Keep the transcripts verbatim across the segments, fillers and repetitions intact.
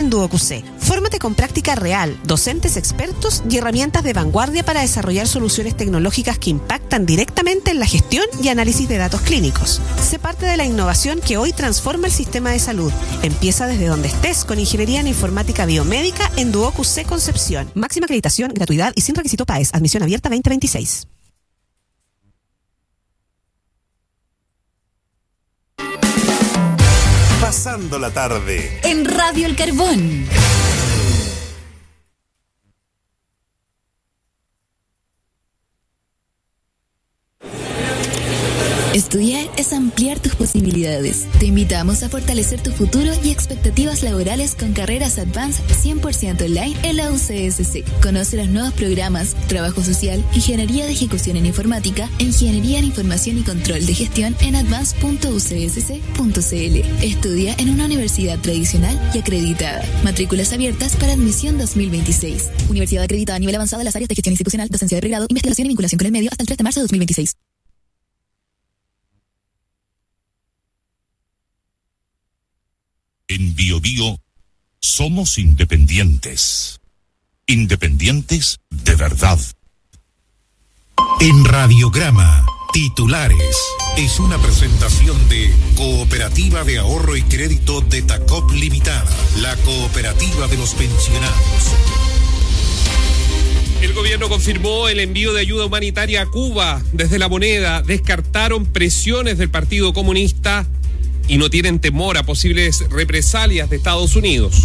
en Duoc U C. Fórmate con práctica real, docentes expertos y herramientas de vanguardia para desarrollar soluciones tecnológicas que impactan directamente en la gestión y análisis de datos clínicos. Sé parte de la innovación que hoy transforma el sistema de salud. Empieza desde donde estés con Ingeniería en Informática Biomédica en Duoc U C Concepción. Máxima acreditación, gratuidad y sin requisito P A E S. Admisión abierta veinte veintiséis. Pasando la tarde en Radio El Carbón. Estudiar es ampliar tus posibilidades. Te invitamos a fortalecer tu futuro y expectativas laborales con carreras Advanced cien por ciento online en la U C S C. Conoce los nuevos programas: Trabajo Social, Ingeniería de Ejecución en Informática, Ingeniería en Información y Control de Gestión en advance punto u c s c punto c l. Estudia en una universidad tradicional y acreditada. Matrículas abiertas para admisión dos mil veintiséis. Universidad acreditada a nivel avanzado en las áreas de gestión institucional, docencia de pregrado, investigación y vinculación con el medio hasta el tres de marzo de dos mil veintiséis. En Bio Bio somos independientes. Independientes de verdad. En Radiograma, titulares. Es una presentación de Cooperativa de Ahorro y Crédito de Tacop Limitada, la cooperativa de los pensionados. El gobierno confirmó el envío de ayuda humanitaria a Cuba. Desde La Moneda descartaron presiones del Partido Comunista y no tienen temor a posibles represalias de Estados Unidos.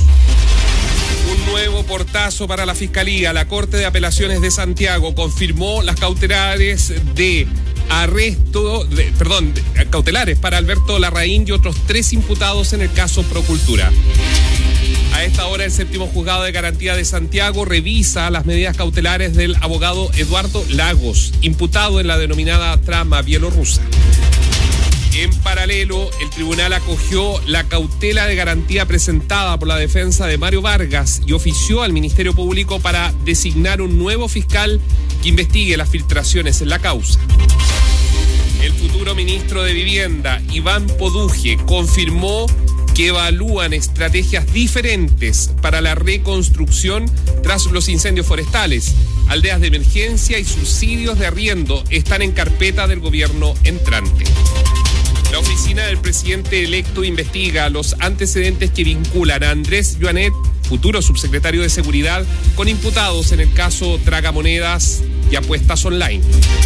Un nuevo portazo para la Fiscalía. La Corte de Apelaciones de Santiago confirmó las cautelares de arresto, de, perdón, de, cautelares para Alberto Larraín y otros tres imputados en el caso Procultura. A esta hora, el séptimo juzgado de garantía de Santiago revisa las medidas cautelares del abogado Eduardo Lagos, imputado en la denominada trama bielorrusa. En paralelo, el tribunal acogió la cautela de garantía presentada por la defensa de Mario Vargas y ofició al Ministerio Público para designar un nuevo fiscal que investigue las filtraciones en la causa. El futuro ministro de Vivienda, Iván Poduje, confirmó que evalúan estrategias diferentes para la reconstrucción tras los incendios forestales. Aldeas de emergencia y subsidios de arriendo están en carpeta del gobierno entrante. La oficina del presidente electo investiga los antecedentes que vinculan a Andrés Joanet, futuro subsecretario de Seguridad, con imputados en el caso Tragamonedas y apuestas online.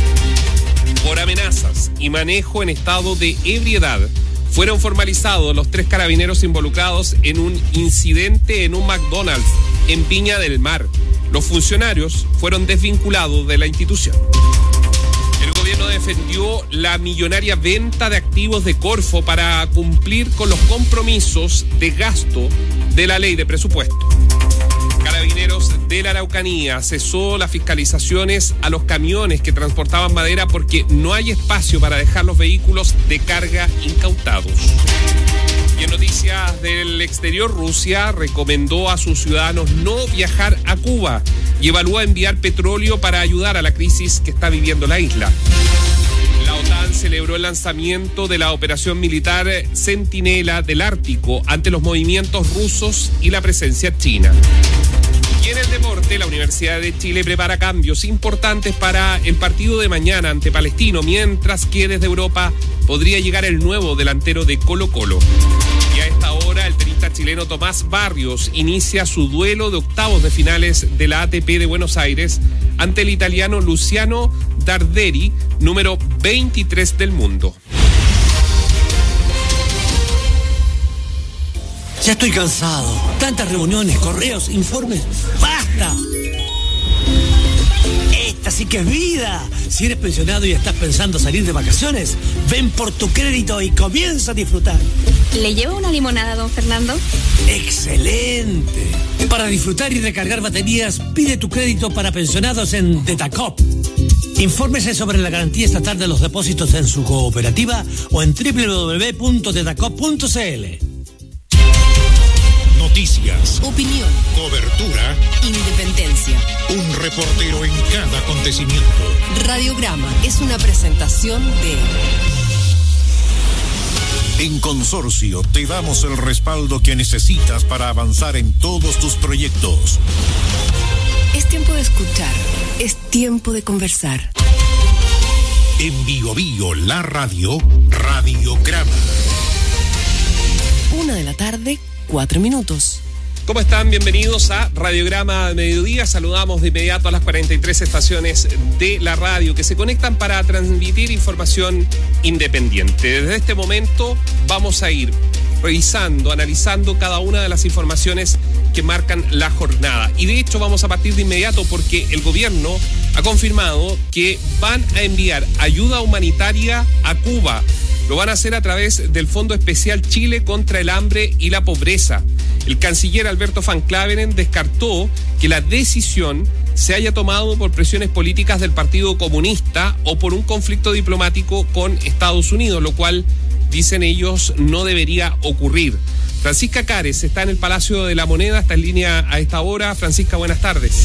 Por amenazas y manejo en estado de ebriedad, fueron formalizados los tres carabineros involucrados en un incidente en un McDonald's en Viña del Mar. Los funcionarios fueron desvinculados de la institución. El gobierno defendió la millonaria venta de activos de Corfo para cumplir con los compromisos de gasto de la ley de presupuesto. Carabineros de la Araucanía cesó las fiscalizaciones a los camiones que transportaban madera porque no hay espacio para dejar los vehículos de carga incautados. Y en noticias del exterior, Rusia recomendó a sus ciudadanos no viajar a Cuba y evalúa enviar petróleo para ayudar a la crisis que está viviendo la isla. La OTAN celebró el lanzamiento de la operación militar Centinela del Ártico ante los movimientos rusos y la presencia china. Y en el deporte, la Universidad de Chile prepara cambios importantes para el partido de mañana ante Palestino, mientras que desde Europa podría llegar el nuevo delantero de Colo-Colo. Y a esta hora, el tenista chileno Tomás Barrios inicia su duelo de octavos de finales de la A T P de Buenos Aires ante el italiano Luciano Darderi, número veintitrés del mundo. Ya estoy cansado. Tantas reuniones, correos, informes. ¡Basta! Esta sí que es vida. Si eres pensionado y estás pensando salir de vacaciones, ven por tu crédito y comienza a disfrutar. ¿Le llevo una limonada, don Fernando? ¡Excelente! Para disfrutar y recargar baterías, pide tu crédito para pensionados en Tetacop. Infórmese sobre la garantía estatal de los depósitos en su cooperativa o en doble u doble u doble u punto tetacop punto c l. Noticias, opinión, cobertura, independencia. Un reportero en cada acontecimiento. Radiograma es una presentación de En Consorcio te damos el respaldo que necesitas para avanzar en todos tus proyectos. Es tiempo de escuchar, es tiempo de conversar. En Bio Bio, la radio, Radiograma. Una de la tarde, cuatro minutos. ¿Cómo están? Bienvenidos a Radiograma Mediodía. Saludamos de inmediato a las cuarenta y tres estaciones de la radio que se conectan para transmitir información independiente. Desde este momento vamos a ir revisando, analizando cada una de las informaciones que marcan la jornada. Y de hecho vamos a partir de inmediato porque el gobierno ha confirmado que van a enviar ayuda humanitaria a Cuba. Lo van a hacer a través del Fondo Especial Chile contra el Hambre y la Pobreza. El canciller Alberto Van Claveren descartó que la decisión se haya tomado por presiones políticas del Partido Comunista o por un conflicto diplomático con Estados Unidos, lo cual, dicen ellos, no debería ocurrir. Francisca Cares está en el Palacio de la Moneda, está en línea a esta hora. Francisca, buenas tardes.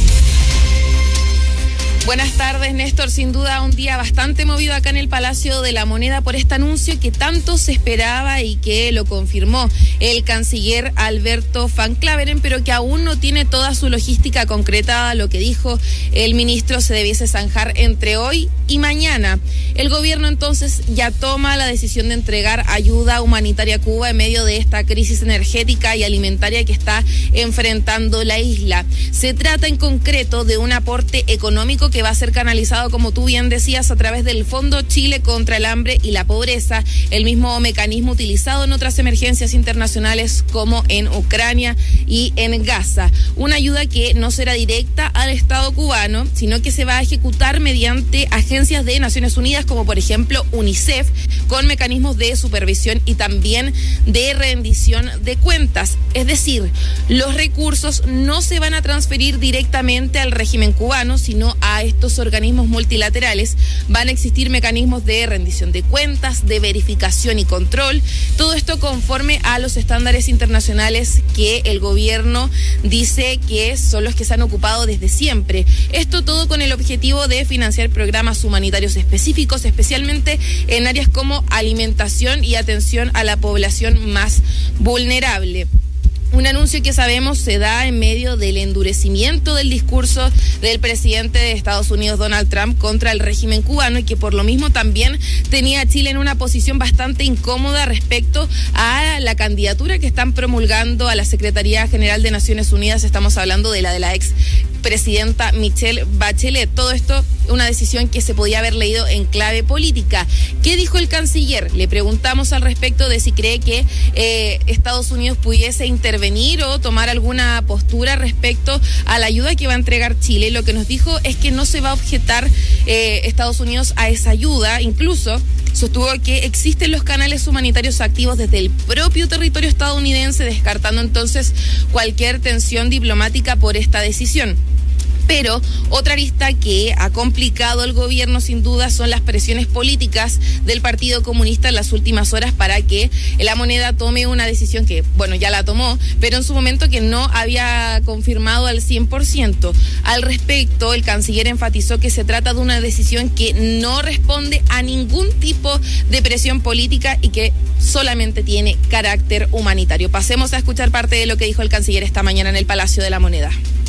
Buenas tardes, Néstor. Sin duda un día bastante movido acá en el Palacio de la Moneda por este anuncio que tanto se esperaba y que lo confirmó el canciller Alberto Van Claveren, pero que aún no tiene toda su logística concretada. Lo que dijo el ministro se debiese zanjar entre hoy y mañana. El gobierno entonces ya toma la decisión de entregar ayuda humanitaria a Cuba en medio de esta crisis energética y alimentaria que está enfrentando la isla. Se trata en concreto de un aporte económico que va a ser canalizado, como tú bien decías, a través del Fondo Chile contra el Hambre y la Pobreza, el mismo mecanismo utilizado en otras emergencias internacionales como en Ucrania y en Gaza. Una ayuda que no será directa al Estado cubano, sino que se va a ejecutar mediante agencias de Naciones Unidas, como por ejemplo UNICEF, con mecanismos de supervisión y también de rendición de cuentas. Es decir, los recursos no se van a transferir directamente al régimen cubano, sino a estos organismos multilaterales. Van a existir mecanismos de rendición de cuentas, de verificación y control, todo esto conforme a los estándares internacionales que el gobierno dice que son los que se han ocupado desde siempre. Esto todo con el objetivo de financiar programas humanitarios específicos, especialmente en áreas como alimentación y atención a la población más vulnerable. Un anuncio que sabemos se da en medio del endurecimiento del discurso del presidente de Estados Unidos, Donald Trump, contra el régimen cubano, y que por lo mismo también tenía a Chile en una posición bastante incómoda respecto a la candidatura que están promulgando a la Secretaría General de Naciones Unidas. Estamos hablando de la de la ex presidenta Michelle Bachelet. Todo esto, una decisión que se podía haber leído en clave política. ¿Qué dijo el canciller? Le preguntamos al respecto de si cree que eh, Estados Unidos pudiese intervenir o tomar alguna postura respecto a la ayuda que va a entregar Chile. Lo que nos dijo es que no se va a objetar eh, Estados Unidos a esa ayuda. Incluso sostuvo que existen los canales humanitarios activos desde el propio territorio estadounidense, descartando entonces cualquier tensión diplomática por esta decisión. Pero otra arista que ha complicado el gobierno sin duda son las presiones políticas del Partido Comunista en las últimas horas para que la Moneda tome una decisión que, bueno, ya la tomó, pero en su momento que no había confirmado al cien por ciento. Al respecto, el canciller enfatizó que se trata de una decisión que no responde a ningún tipo de presión política y que solamente tiene carácter humanitario. Pasemos a escuchar parte de lo que dijo el canciller esta mañana en el Palacio de la Moneda.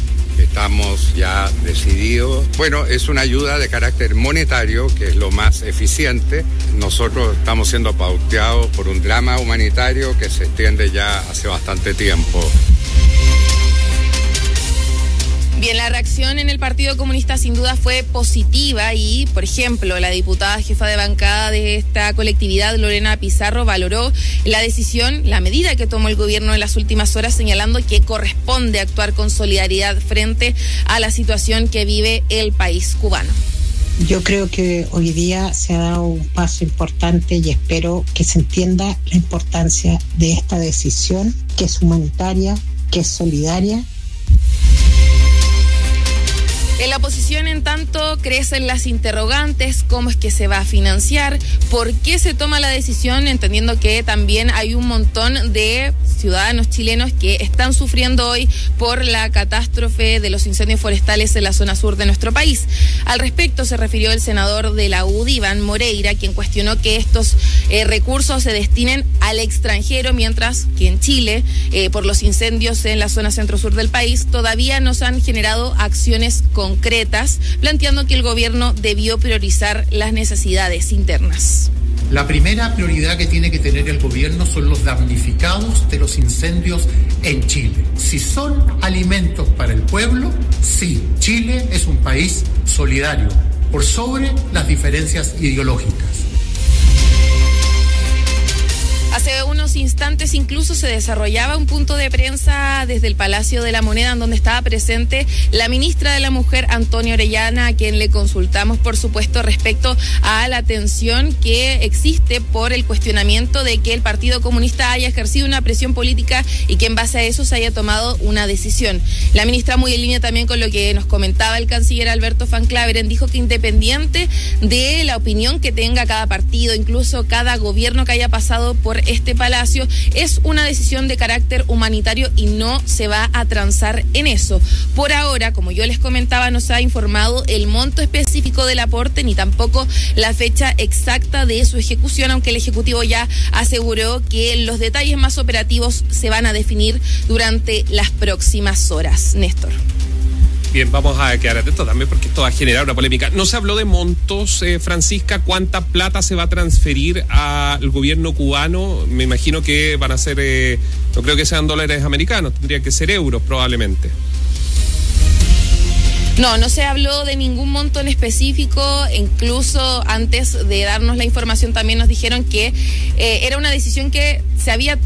Estamos ya decididos. Bueno, es una ayuda de carácter monetario, que es lo más eficiente. Nosotros estamos siendo pauteados por un drama humanitario que se extiende ya hace bastante tiempo. Bien, la reacción en el Partido Comunista sin duda fue positiva y, por ejemplo, la diputada jefa de bancada de esta colectividad, Lorena Pizarro, valoró la decisión, la medida que tomó el gobierno en las últimas horas, señalando que corresponde actuar con solidaridad frente a la situación que vive el país cubano. Yo creo que hoy día se ha dado un paso importante y espero que se entienda la importancia de esta decisión, que es humanitaria, que es solidaria. En la oposición, en tanto, crecen las interrogantes: cómo es que se va a financiar, por qué se toma la decisión, entendiendo que también hay un montón de ciudadanos chilenos que están sufriendo hoy por la catástrofe de los incendios forestales en la zona sur de nuestro país. Al respecto se refirió el senador de la U D, Iván Moreira, quien cuestionó que estos eh, recursos se destinen al extranjero, mientras que en Chile, eh, por los incendios en la zona centro-sur del país, todavía no se han generado acciones concretas, planteando que el gobierno debió priorizar las necesidades internas. La primera prioridad que tiene que tener el gobierno son los damnificados de los incendios en Chile. Si son alimentos para el pueblo, sí, Chile es un país solidario, por sobre las diferencias ideológicas. Hace unos instantes incluso se desarrollaba un punto de prensa desde el Palacio de la Moneda, en donde estaba presente la ministra de la Mujer, Antonia Orellana, a quien le consultamos, por supuesto, respecto a la tensión que existe por el cuestionamiento de que el Partido Comunista haya ejercido una presión política y que en base a eso se haya tomado una decisión. La ministra, muy en línea también con lo que nos comentaba el canciller Alberto Van Claveren, dijo que independiente de la opinión que tenga cada partido, incluso cada gobierno que haya pasado por este palacio, es una decisión de carácter humanitario y no se va a transar en eso. Por ahora, como yo les comentaba, no se ha informado el monto específico del aporte ni tampoco la fecha exacta de su ejecución, aunque el Ejecutivo ya aseguró que los detalles más operativos se van a definir durante las próximas horas. Néstor. Bien, vamos a quedar atentos también porque esto va a generar una polémica. No se habló de montos, eh, Francisca. ¿Cuánta plata se va a transferir al gobierno cubano? Me imagino que van a ser, eh, no creo que sean dólares americanos, tendría que ser euros probablemente. No, no se habló de ningún monto en específico. Incluso antes de darnos la información también nos dijeron que eh, era una decisión que se había...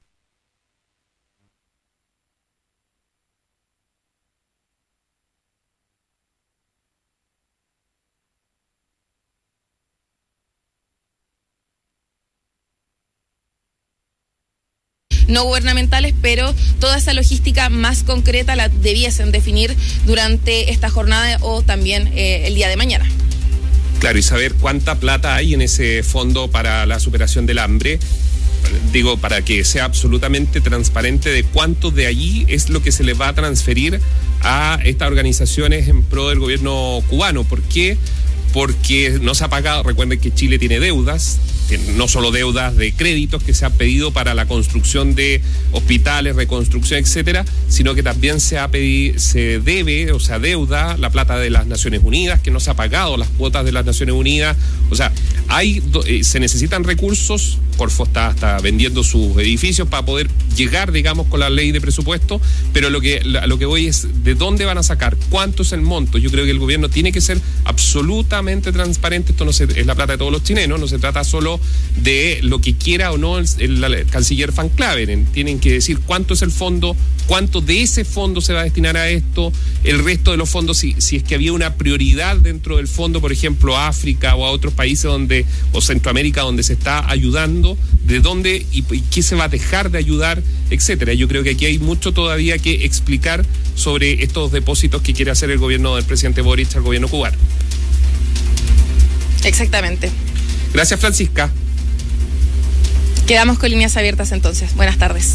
no gubernamentales, pero toda esa logística más concreta la debiesen definir durante esta jornada o también eh, el día de mañana. Claro, y saber cuánta plata hay en ese fondo para la superación del hambre, digo, para que sea absolutamente transparente de cuánto de allí es lo que se le va a transferir a estas organizaciones en pro del gobierno cubano. ¿Por qué? Porque no se ha pagado. Recuerden que Chile tiene deudas, no solo deudas de créditos que se han pedido para la construcción de hospitales, reconstrucción, etcétera, sino que también se ha pedido, se debe, o sea, deuda la plata de las Naciones Unidas, que no se ha pagado las cuotas de las Naciones Unidas. O sea, hay eh, se necesitan recursos. Corfo está, está vendiendo sus edificios para poder llegar, digamos, con la ley de presupuesto, pero lo que, lo que voy es de dónde van a sacar, cuánto es el monto. Yo creo que el gobierno tiene que ser absolutamente transparente. Esto no se, es la plata de todos los chilenos, no se trata solo de lo que quiera o no el, el, el canciller Van Claveren. Tienen que decir cuánto es el fondo, cuánto de ese fondo se va a destinar a esto, el resto de los fondos, si, si es que había una prioridad dentro del fondo, por ejemplo, a África o a otros países donde, o Centroamérica, donde se está ayudando, de dónde y, y qué se va a dejar de ayudar, etcétera. Yo creo que aquí hay mucho todavía que explicar sobre estos depósitos que quiere hacer el gobierno del presidente Boric al gobierno cubano. Exactamente. Gracias, Francisca. Quedamos con líneas abiertas entonces. Buenas tardes.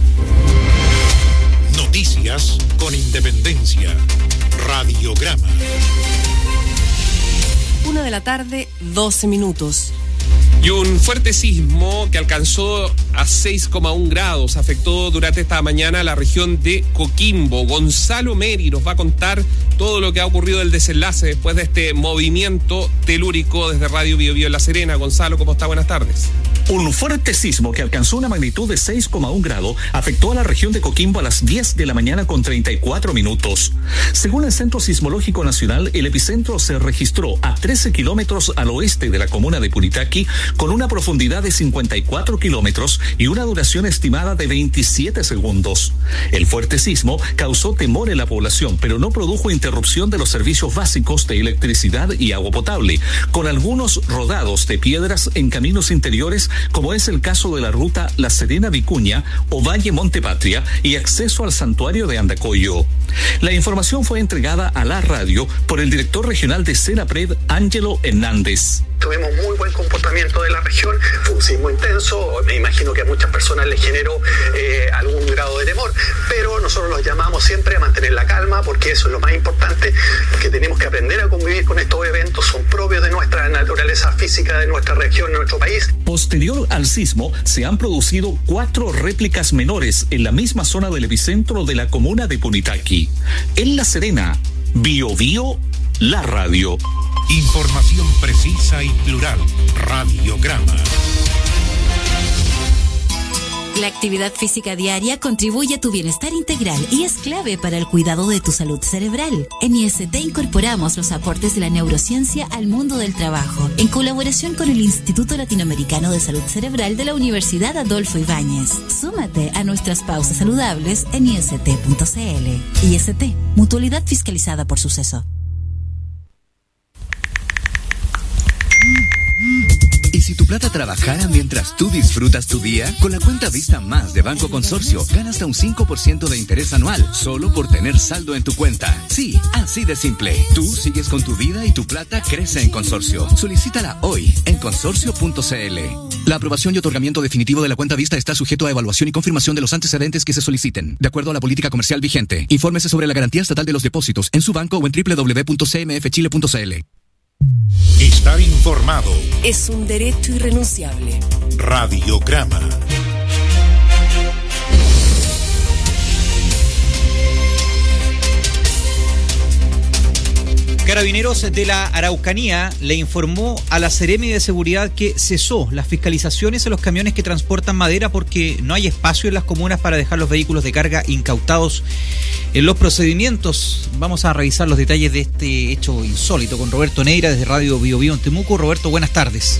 Noticias con independencia. Radiograma. Una de la tarde, doce minutos. Y un fuerte sismo que alcanzó a seis coma uno grados afectó durante esta mañana la región de Coquimbo. Gonzalo Meri nos va a contar todo lo que ha ocurrido del desenlace después de este movimiento telúrico desde Radio Bio Bio en La Serena. Gonzalo, ¿cómo está? Buenas tardes. Un fuerte sismo que alcanzó una magnitud de seis coma uno grado afectó a la región de Coquimbo a las diez de la mañana con treinta y cuatro minutos. Según el Centro Sismológico Nacional, el epicentro se registró a trece kilómetros al oeste de la comuna de Puritaqui, con una profundidad de cincuenta y cuatro kilómetros y una duración estimada de veintisiete segundos. El fuerte sismo causó temor en la población, pero no produjo interrupción de los servicios básicos de electricidad y agua potable, con algunos rodados de piedras en caminos interiores, como es el caso de la ruta La Serena-Vicuña o Valle Montepatria y acceso al santuario de Andacollo. La información fue entregada a la radio por el director regional de Senapred, Ángelo Hernández. Tuvimos muy buen comportamiento de la región, fue un sismo intenso, me imagino que a muchas personas les generó eh, algún grado de temor, pero nosotros los llamamos siempre a mantener la calma, porque eso es lo más importante, que tenemos que aprender a convivir con estos eventos, son propios de nuestra naturaleza física, de nuestra región, de nuestro país. Posterior al sismo, se han producido cuatro réplicas menores en la misma zona del epicentro de la comuna de Punitaqui. En La Serena, Bio Bio, la radio. Información precisa y plural. Radiograma. La actividad física diaria contribuye a tu bienestar integral y es clave para el cuidado de tu salud cerebral. En I S T incorporamos los aportes de la neurociencia al mundo del trabajo, en colaboración con el Instituto Latinoamericano de Salud Cerebral de la Universidad Adolfo Ibáñez. Súmate a nuestras pausas saludables en I S T punto C L. I S T, mutualidad fiscalizada por Suceso. ¿Y si tu plata trabajara mientras tú disfrutas tu día? Con la cuenta Vista Más de Banco Consorcio, gana hasta un cinco por ciento de interés anual, solo por tener saldo en tu cuenta. Sí, así de simple. Tú sigues con tu vida y tu plata crece en Consorcio. Solicítala hoy en consorcio punto C L. La aprobación y otorgamiento definitivo de la cuenta Vista está sujeto a evaluación y confirmación de los antecedentes que se soliciten, de acuerdo a la política comercial vigente. Infórmese sobre la garantía estatal de los depósitos en su banco o en doble u doble u doble u punto c m f chile punto c l. Estar informado es un derecho irrenunciable. Radiograma. Carabineros de la Araucanía le informó a la Seremi de Seguridad que cesó las fiscalizaciones a los camiones que transportan madera porque no hay espacio en las comunas para dejar los vehículos de carga incautados en los procedimientos. Vamos a revisar los detalles de este hecho insólito con Roberto Neira desde Radio Bio Bio en Temuco. Roberto, buenas tardes.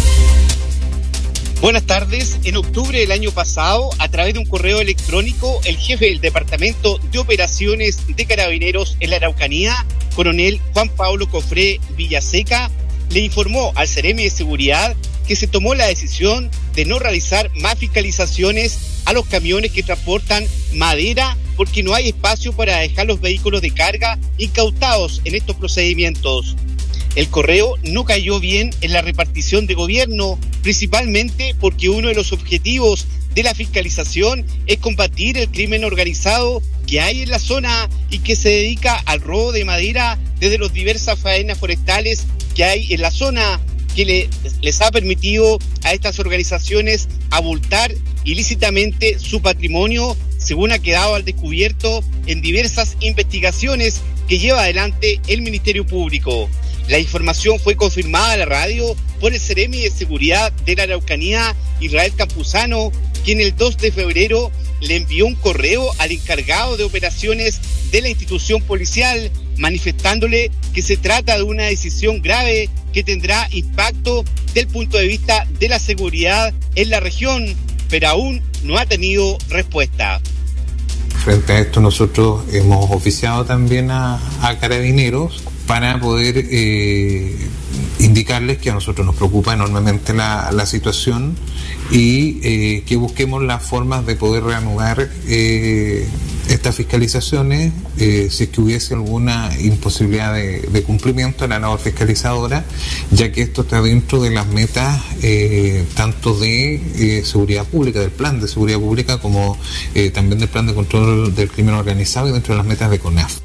Buenas tardes. En octubre del año pasado, a través de un correo electrónico, el jefe del Departamento de Operaciones de Carabineros en la Araucanía, coronel Juan Pablo Cofré Villaseca, le informó al Seremi de Seguridad que se tomó la decisión de no realizar más fiscalizaciones a los camiones que transportan madera porque no hay espacio para dejar los vehículos de carga incautados en estos procedimientos. El correo no cayó bien en la repartición de gobierno, principalmente porque uno de los objetivos de la fiscalización es combatir el crimen organizado que hay en la zona y que se dedica al robo de madera desde las diversas faenas forestales que hay en la zona, que le, les ha permitido a estas organizaciones abultar ilícitamente su patrimonio, según ha quedado al descubierto en diversas investigaciones que lleva adelante el Ministerio Público. La información fue confirmada a la radio por el Seremi de Seguridad de la Araucanía, Israel Campuzano, quien el dos de febrero le envió un correo al encargado de operaciones de la institución policial, manifestándole que se trata de una decisión grave que tendrá impacto desde el punto de vista de la seguridad en la región, pero aún no ha tenido respuesta. Frente a esto nosotros hemos oficiado también a, a Carabineros para poder eh, indicarles que a nosotros nos preocupa enormemente la, la situación y eh, que busquemos las formas de poder reanudar eh, estas fiscalizaciones eh, si es que hubiese alguna imposibilidad de, de cumplimiento de la labor fiscalizadora, ya que esto está dentro de las metas eh, tanto de eh, seguridad pública, del plan de seguridad pública, como eh, también del plan de control del crimen organizado y dentro de las metas de CONAF.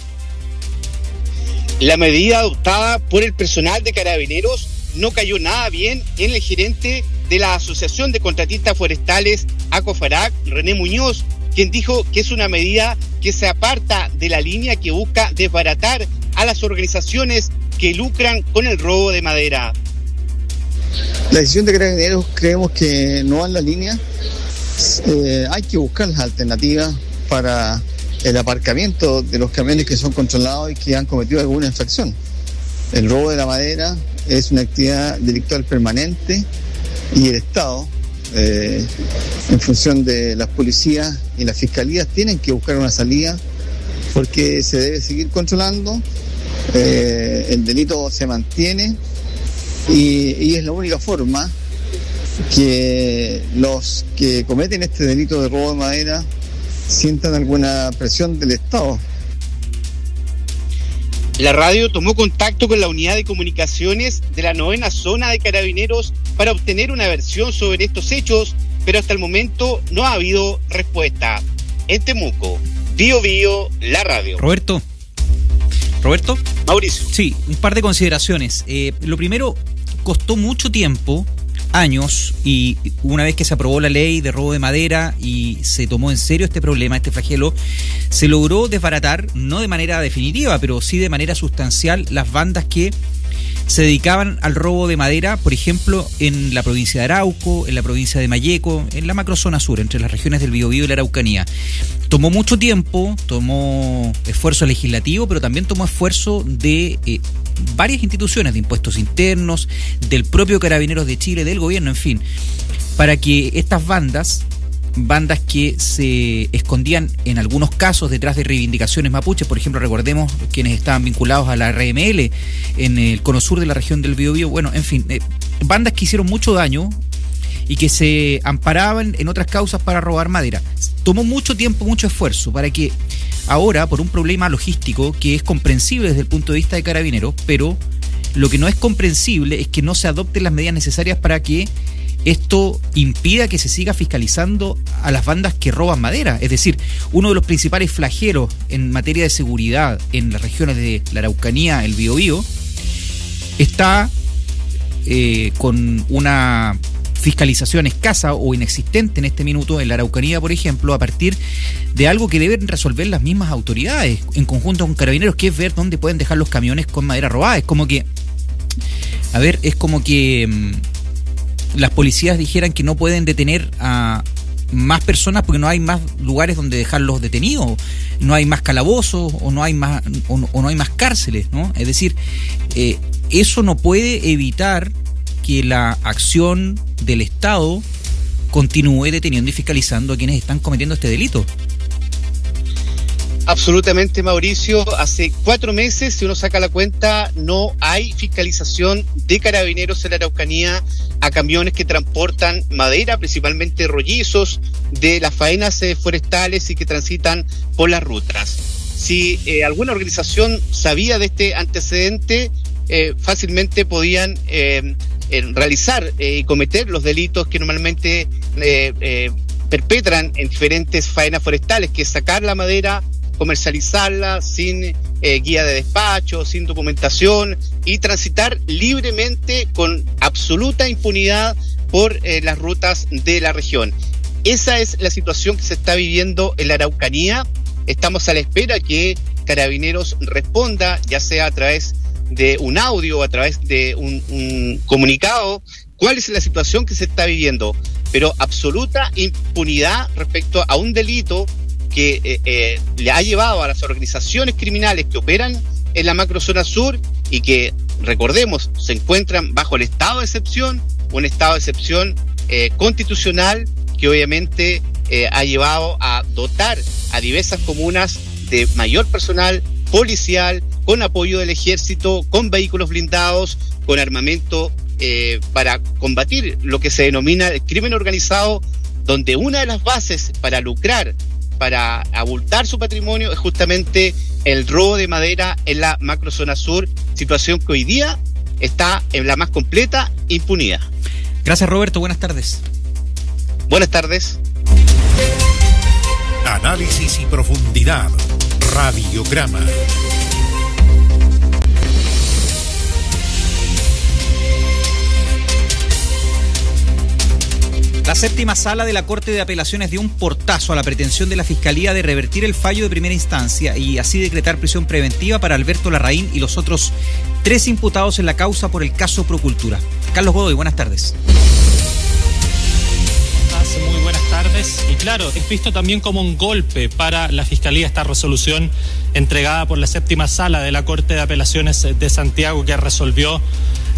La medida adoptada por el personal de Carabineros no cayó nada bien en el gerente de la Asociación de Contratistas Forestales, ACOFARAC, René Muñoz, quien dijo que es una medida que se aparta de la línea que busca desbaratar a las organizaciones que lucran con el robo de madera. La decisión de Carabineros creemos que no va en la línea. Eh, hay que buscar las alternativas para el aparcamiento de los camiones que son controlados y que han cometido alguna infracción. El robo de la madera es una actividad delictual permanente y el Estado eh, en función de las policías y las fiscalías, tienen que buscar una salida porque se debe seguir controlando, eh, el delito se mantiene y, y es la única forma que los que cometen este delito de robo de madera sientan alguna presión del Estado. La radio tomó contacto con la unidad de comunicaciones de la novena zona de Carabineros para obtener una versión sobre estos hechos, pero hasta el momento no ha habido respuesta. En Temuco, Bío Bío, la radio. Roberto. Roberto. Mauricio. Sí, un par de consideraciones. Eh, lo primero, costó mucho tiempo, años, y una vez que se aprobó la ley de robo de madera y se tomó en serio este problema, este flagelo, se logró desbaratar, no de manera definitiva, pero sí de manera sustancial, las bandas que se dedicaban al robo de madera, por ejemplo, en la provincia de Arauco, en la provincia de Malleco, en la macrozona sur, entre las regiones del Biobío y la Araucanía. Tomó mucho tiempo, tomó esfuerzo legislativo, pero también tomó esfuerzo de eh, varias instituciones, de impuestos internos, del propio Carabineros de Chile, del gobierno, en fin, para que estas bandas, bandas que se escondían en algunos casos detrás de reivindicaciones mapuches, por ejemplo, recordemos quienes estaban vinculados a la R M L en el cono sur de la región del Biobío, bueno, en fin, eh, bandas que hicieron mucho daño y que se amparaban en otras causas para robar madera. Tomó mucho tiempo, mucho esfuerzo para que ahora, por un problema logístico que es comprensible desde el punto de vista de Carabineros, pero lo que no es comprensible es que no se adopten las medidas necesarias para que esto impida que se siga fiscalizando a las bandas que roban madera. Es decir, uno de los principales flagelos en materia de seguridad en las regiones de la Araucanía, el Biobío, está eh, con una fiscalización escasa o inexistente en este minuto en la Araucanía, por ejemplo, a partir de algo que deben resolver las mismas autoridades en conjunto con Carabineros, que es ver dónde pueden dejar los camiones con madera robada. Es como que, a ver, es como que mmm, las policías dijeran que no pueden detener a más personas porque no hay más lugares donde dejarlos detenidos, no hay más calabozos o no hay más o no, o no hay más cárceles, ¿no? Es decir, eh, eso no puede evitar que la acción del Estado continúe deteniendo y fiscalizando a quienes están cometiendo este delito. Absolutamente, Mauricio. Hace cuatro meses, si uno saca la cuenta, no hay fiscalización de Carabineros en la Araucanía a camiones que transportan madera, principalmente rollizos, de las faenas eh, forestales y que transitan por las rutas. Si eh, alguna organización sabía de este antecedente, eh, fácilmente podían eh, eh, realizar y eh, cometer los delitos que normalmente eh, eh, perpetran en diferentes faenas forestales, que es sacar la madera, comercializarla sin eh, guía de despacho, sin documentación y transitar libremente con absoluta impunidad por eh, las rutas de la región. Esa es la situación que se está viviendo en la Araucanía. Estamos a la espera que Carabineros responda, ya sea a través de un audio o a través de un, un comunicado, cuál es la situación que se está viviendo, pero absoluta impunidad respecto a un delito que eh, eh, le ha llevado a las organizaciones criminales que operan en la macrozona sur y que, recordemos, se encuentran bajo el estado de excepción, un estado de excepción eh, constitucional que obviamente eh, ha llevado a dotar a diversas comunas de mayor personal policial, con apoyo del ejército, con vehículos blindados, con armamento eh, para combatir lo que se denomina el crimen organizado, donde una de las bases para lucrar, para abultar su patrimonio, es justamente el robo de madera en la macrozona sur, situación que hoy día está en la más completa impunidad. Gracias, Roberto, buenas tardes. Buenas tardes. Análisis y profundidad. Radiograma. La séptima sala de la Corte de Apelaciones dio un portazo a la pretensión de la Fiscalía de revertir el fallo de primera instancia y así decretar prisión preventiva para Alberto Larraín y los otros tres imputados en la causa por el caso Procultura. Carlos Godoy, buenas tardes. Muy buenas tardes. Y claro, es visto también como un golpe para la Fiscalía esta resolución entregada por la séptima sala de la Corte de Apelaciones de Santiago, que resolvió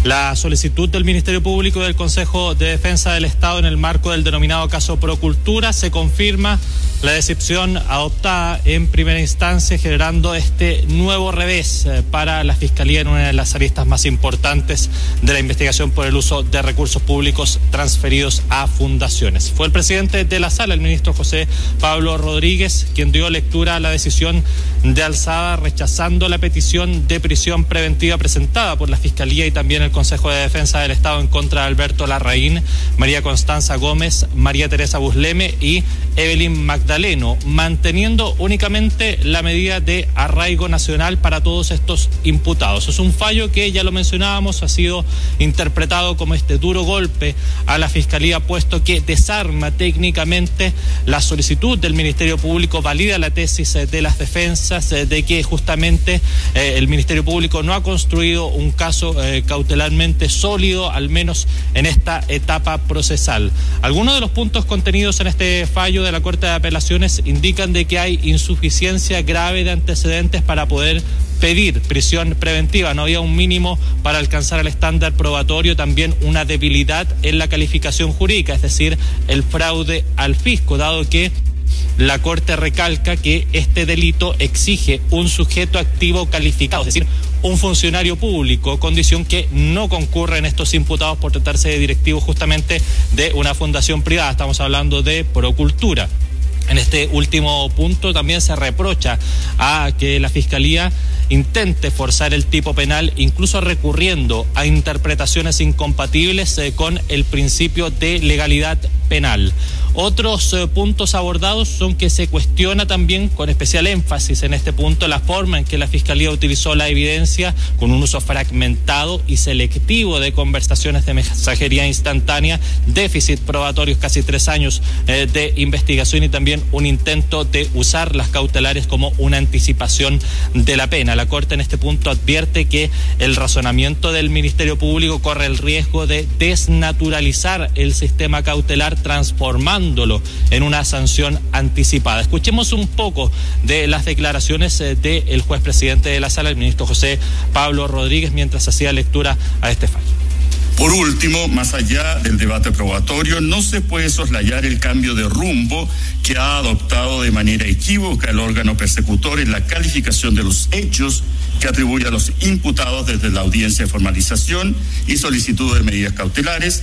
la solicitud del Ministerio Público y del Consejo de Defensa del Estado en el marco del denominado caso Procultura. Se confirma la decisión adoptada en primera instancia, generando este nuevo revés eh, para la Fiscalía en una de las aristas más importantes de la investigación por el uso de recursos públicos transferidos a fundaciones. Fue el presidente de la sala, el ministro José Pablo Rodríguez, quien dio lectura a la decisión de alzada, rechazando la petición de prisión preventiva presentada por la Fiscalía y también el Consejo de Defensa del Estado en contra de Alberto Larraín, María Constanza Gómez, María Teresa Busleme y Evelyn Magdaleno, manteniendo únicamente la medida de arraigo nacional para todos estos imputados. Es un fallo que, ya lo mencionábamos, ha sido interpretado como este duro golpe a la Fiscalía, puesto que desarma técnicamente la solicitud del Ministerio Público, valida la tesis de las defensas de que justamente eh, el Ministerio Público no ha construido un caso eh, cautelarmente sólido, al menos en esta etapa procesal. Algunos de los puntos contenidos en este fallo de la Corte de Apelaciones indican de que hay insuficiencia grave de antecedentes para poder pedir prisión preventiva. No había un mínimo para alcanzar el estándar probatorio, también una debilidad en la calificación jurídica, es decir, el fraude al fisco, dado que la Corte recalca que este delito exige un sujeto activo calificado, es decir, un funcionario público, condición que no concurre en estos imputados por tratarse de directivos justamente de una fundación privada. Estamos hablando de Procultura. En este último punto también se reprocha a que la Fiscalía intente forzar el tipo penal, incluso recurriendo a interpretaciones incompatibles eh, con el principio de legalidad penal. Otros eh, puntos abordados son que se cuestiona también, con especial énfasis en este punto, la forma en que la Fiscalía utilizó la evidencia con un uso fragmentado y selectivo de conversaciones de mensajería instantánea, déficit probatorios, casi tres años eh, de investigación y también un intento de usar las cautelares como una anticipación de la pena. La Corte en este punto advierte que el razonamiento del Ministerio Público corre el riesgo de desnaturalizar el sistema cautelar, transformándolo en una sanción anticipada. Escuchemos un poco de las declaraciones del juez presidente de la sala, el ministro José Pablo Rodríguez, mientras hacía lectura a este fallo. Por último, más allá del debate probatorio, no se puede soslayar el cambio de rumbo que ha adoptado de manera equívoca el órgano persecutor en la calificación de los hechos que atribuye a los imputados desde la audiencia de formalización y solicitud de medidas cautelares.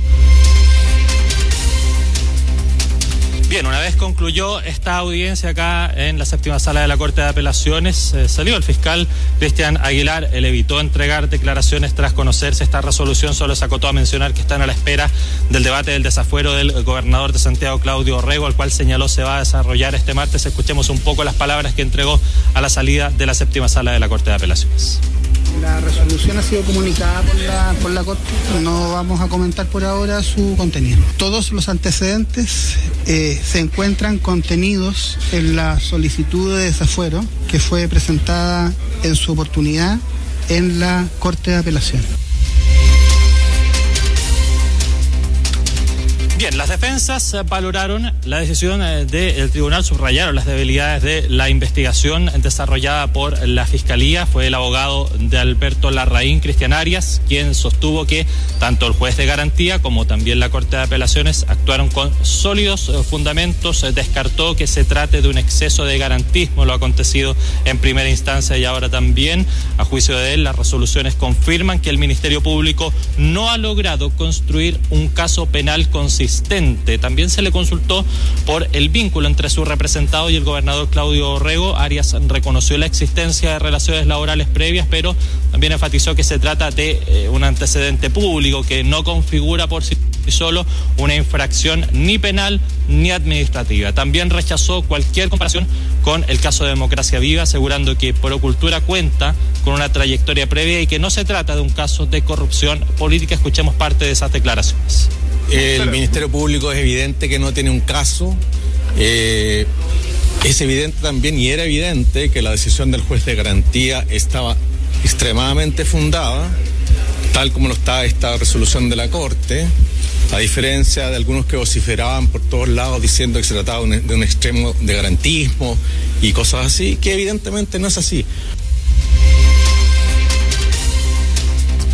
Bien, una vez concluyó esta audiencia acá en la séptima sala de la Corte de Apelaciones, eh, salió el fiscal Cristian Aguilar. Él evitó entregar declaraciones tras conocerse esta resolución, solo se acotó a mencionar que están a la espera del debate del desafuero del gobernador de Santiago, Claudio Orrego, al cual señaló se va a desarrollar este martes. Escuchemos un poco las palabras que entregó a la salida de la séptima sala de la Corte de Apelaciones. La resolución ha sido comunicada por la, por la Corte, no vamos a comentar por ahora su contenido. Todos los antecedentes eh, se encuentran contenidos en la solicitud de desafuero que fue presentada en su oportunidad en la Corte de Apelación. Bien, las defensas valoraron la decisión del tribunal, subrayaron las debilidades de la investigación desarrollada por la Fiscalía. Fue el abogado de Alberto Larraín, Cristian Arias, quien sostuvo que tanto el juez de garantía como también la Corte de Apelaciones actuaron con sólidos fundamentos. Descartó que se trate de un exceso de garantismo, lo acontecido en primera instancia y ahora también. A juicio de él, las resoluciones confirman que el Ministerio Público no ha logrado construir un caso penal consistente. También se le consultó por el vínculo entre su representado y el gobernador Claudio Orrego. Arias reconoció la existencia de relaciones laborales previas, pero también enfatizó que se trata de eh, un antecedente público que no configura por sí solo una infracción ni penal ni administrativa. También rechazó cualquier comparación con el caso de Democracia Viva, asegurando que Procultura cuenta con una trayectoria previa y que no se trata de un caso de corrupción política. Escuchemos parte de esas declaraciones. El Ministerio Público es evidente que no tiene un caso. Eh, es evidente también, y era evidente, que la decisión del juez de garantía estaba extremadamente fundada, tal como lo está esta resolución de la Corte, a diferencia de algunos que vociferaban por todos lados diciendo que se trataba de un extremo de garantismo y cosas así, que evidentemente no es así.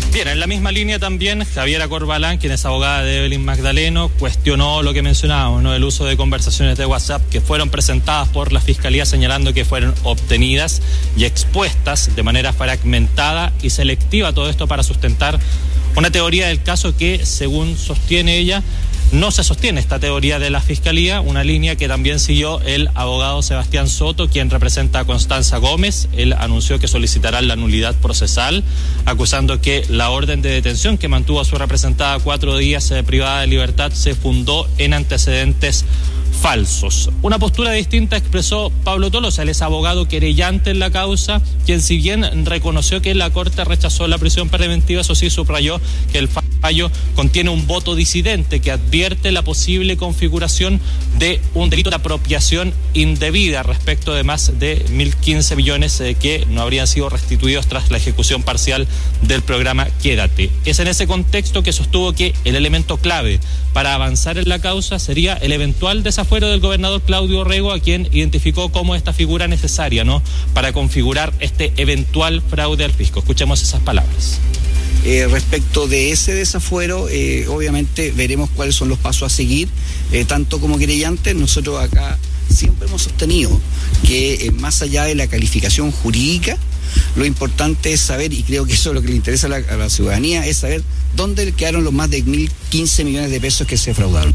Bien, en la misma línea también, Javiera Corbalán, quien es abogada de Evelyn Magdaleno, cuestionó lo que mencionábamos, ¿no? El uso de conversaciones de WhatsApp que fueron presentadas por la Fiscalía, señalando que fueron obtenidas y expuestas de manera fragmentada y selectiva, todo esto para sustentar una teoría del caso que, según sostiene ella, no se sostiene esta teoría de la Fiscalía, una línea que también siguió el abogado Sebastián Soto, quien representa a Constanza Gómez. Él anunció que solicitará la nulidad procesal, acusando que la orden de detención que mantuvo a su representada cuatro días eh, privada de libertad se fundó en antecedentes falsos. Una postura distinta expresó Pablo Tolosa, él es abogado querellante en la causa, quien si bien reconoció que la Corte rechazó la prisión preventiva, eso sí subrayó que el fallo contiene un voto disidente que advierte la posible configuración de un delito de apropiación indebida respecto de más de mil quince millones eh, que no habrían sido restituidos tras la ejecución parcial del programa Quédate. Es en ese contexto que sostuvo que el elemento clave para avanzar en la causa sería el eventual desafuero del gobernador Claudio Rego, a quien identificó como esta figura necesaria, ¿no?, para configurar este eventual fraude al fisco. Escuchemos esas palabras. Eh, respecto de ese desafuero, eh, obviamente veremos cuáles son los pasos a seguir, eh, tanto como querellantes. Nosotros acá siempre hemos sostenido que eh, más allá de la calificación jurídica, lo importante es saber, y creo que eso es lo que le interesa a la, a la ciudadanía, es saber dónde quedaron los más de mil quince millones de pesos que se fraudaron.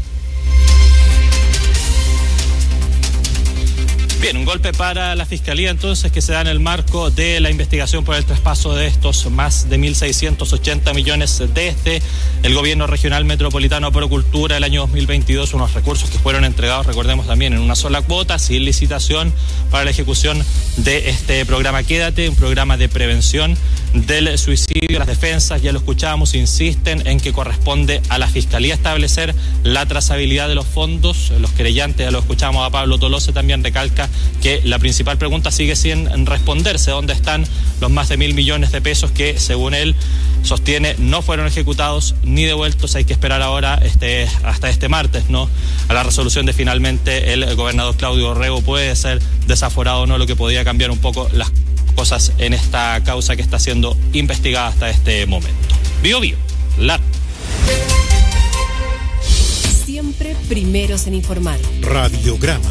Bien, un golpe para la Fiscalía entonces que se da en el marco de la investigación por el traspaso de estos más de mil seiscientos ochenta millones desde el gobierno regional metropolitano a Procultura el año dos mil veintidós, unos recursos que fueron entregados, recordemos también, en una sola cuota, sin licitación, para la ejecución de este programa Quédate, un programa de prevención del suicidio. Las defensas, ya lo escuchábamos, insisten en que corresponde a la Fiscalía establecer la trazabilidad de los fondos. Los querellantes, ya lo escuchamos a Pablo Tolosa, también recalca que la principal pregunta sigue sin responderse: ¿dónde están los más de mil millones de pesos que, según él sostiene, no fueron ejecutados ni devueltos? Hay que esperar ahora este, hasta este martes, ¿no?, a la resolución de finalmente el gobernador Claudio Rego puede ser desaforado o no, lo que podría cambiar un poco las cosas en esta causa que está siendo investigada hasta este momento. Bio Bio, la... Siempre primeros en informar. Radiograma.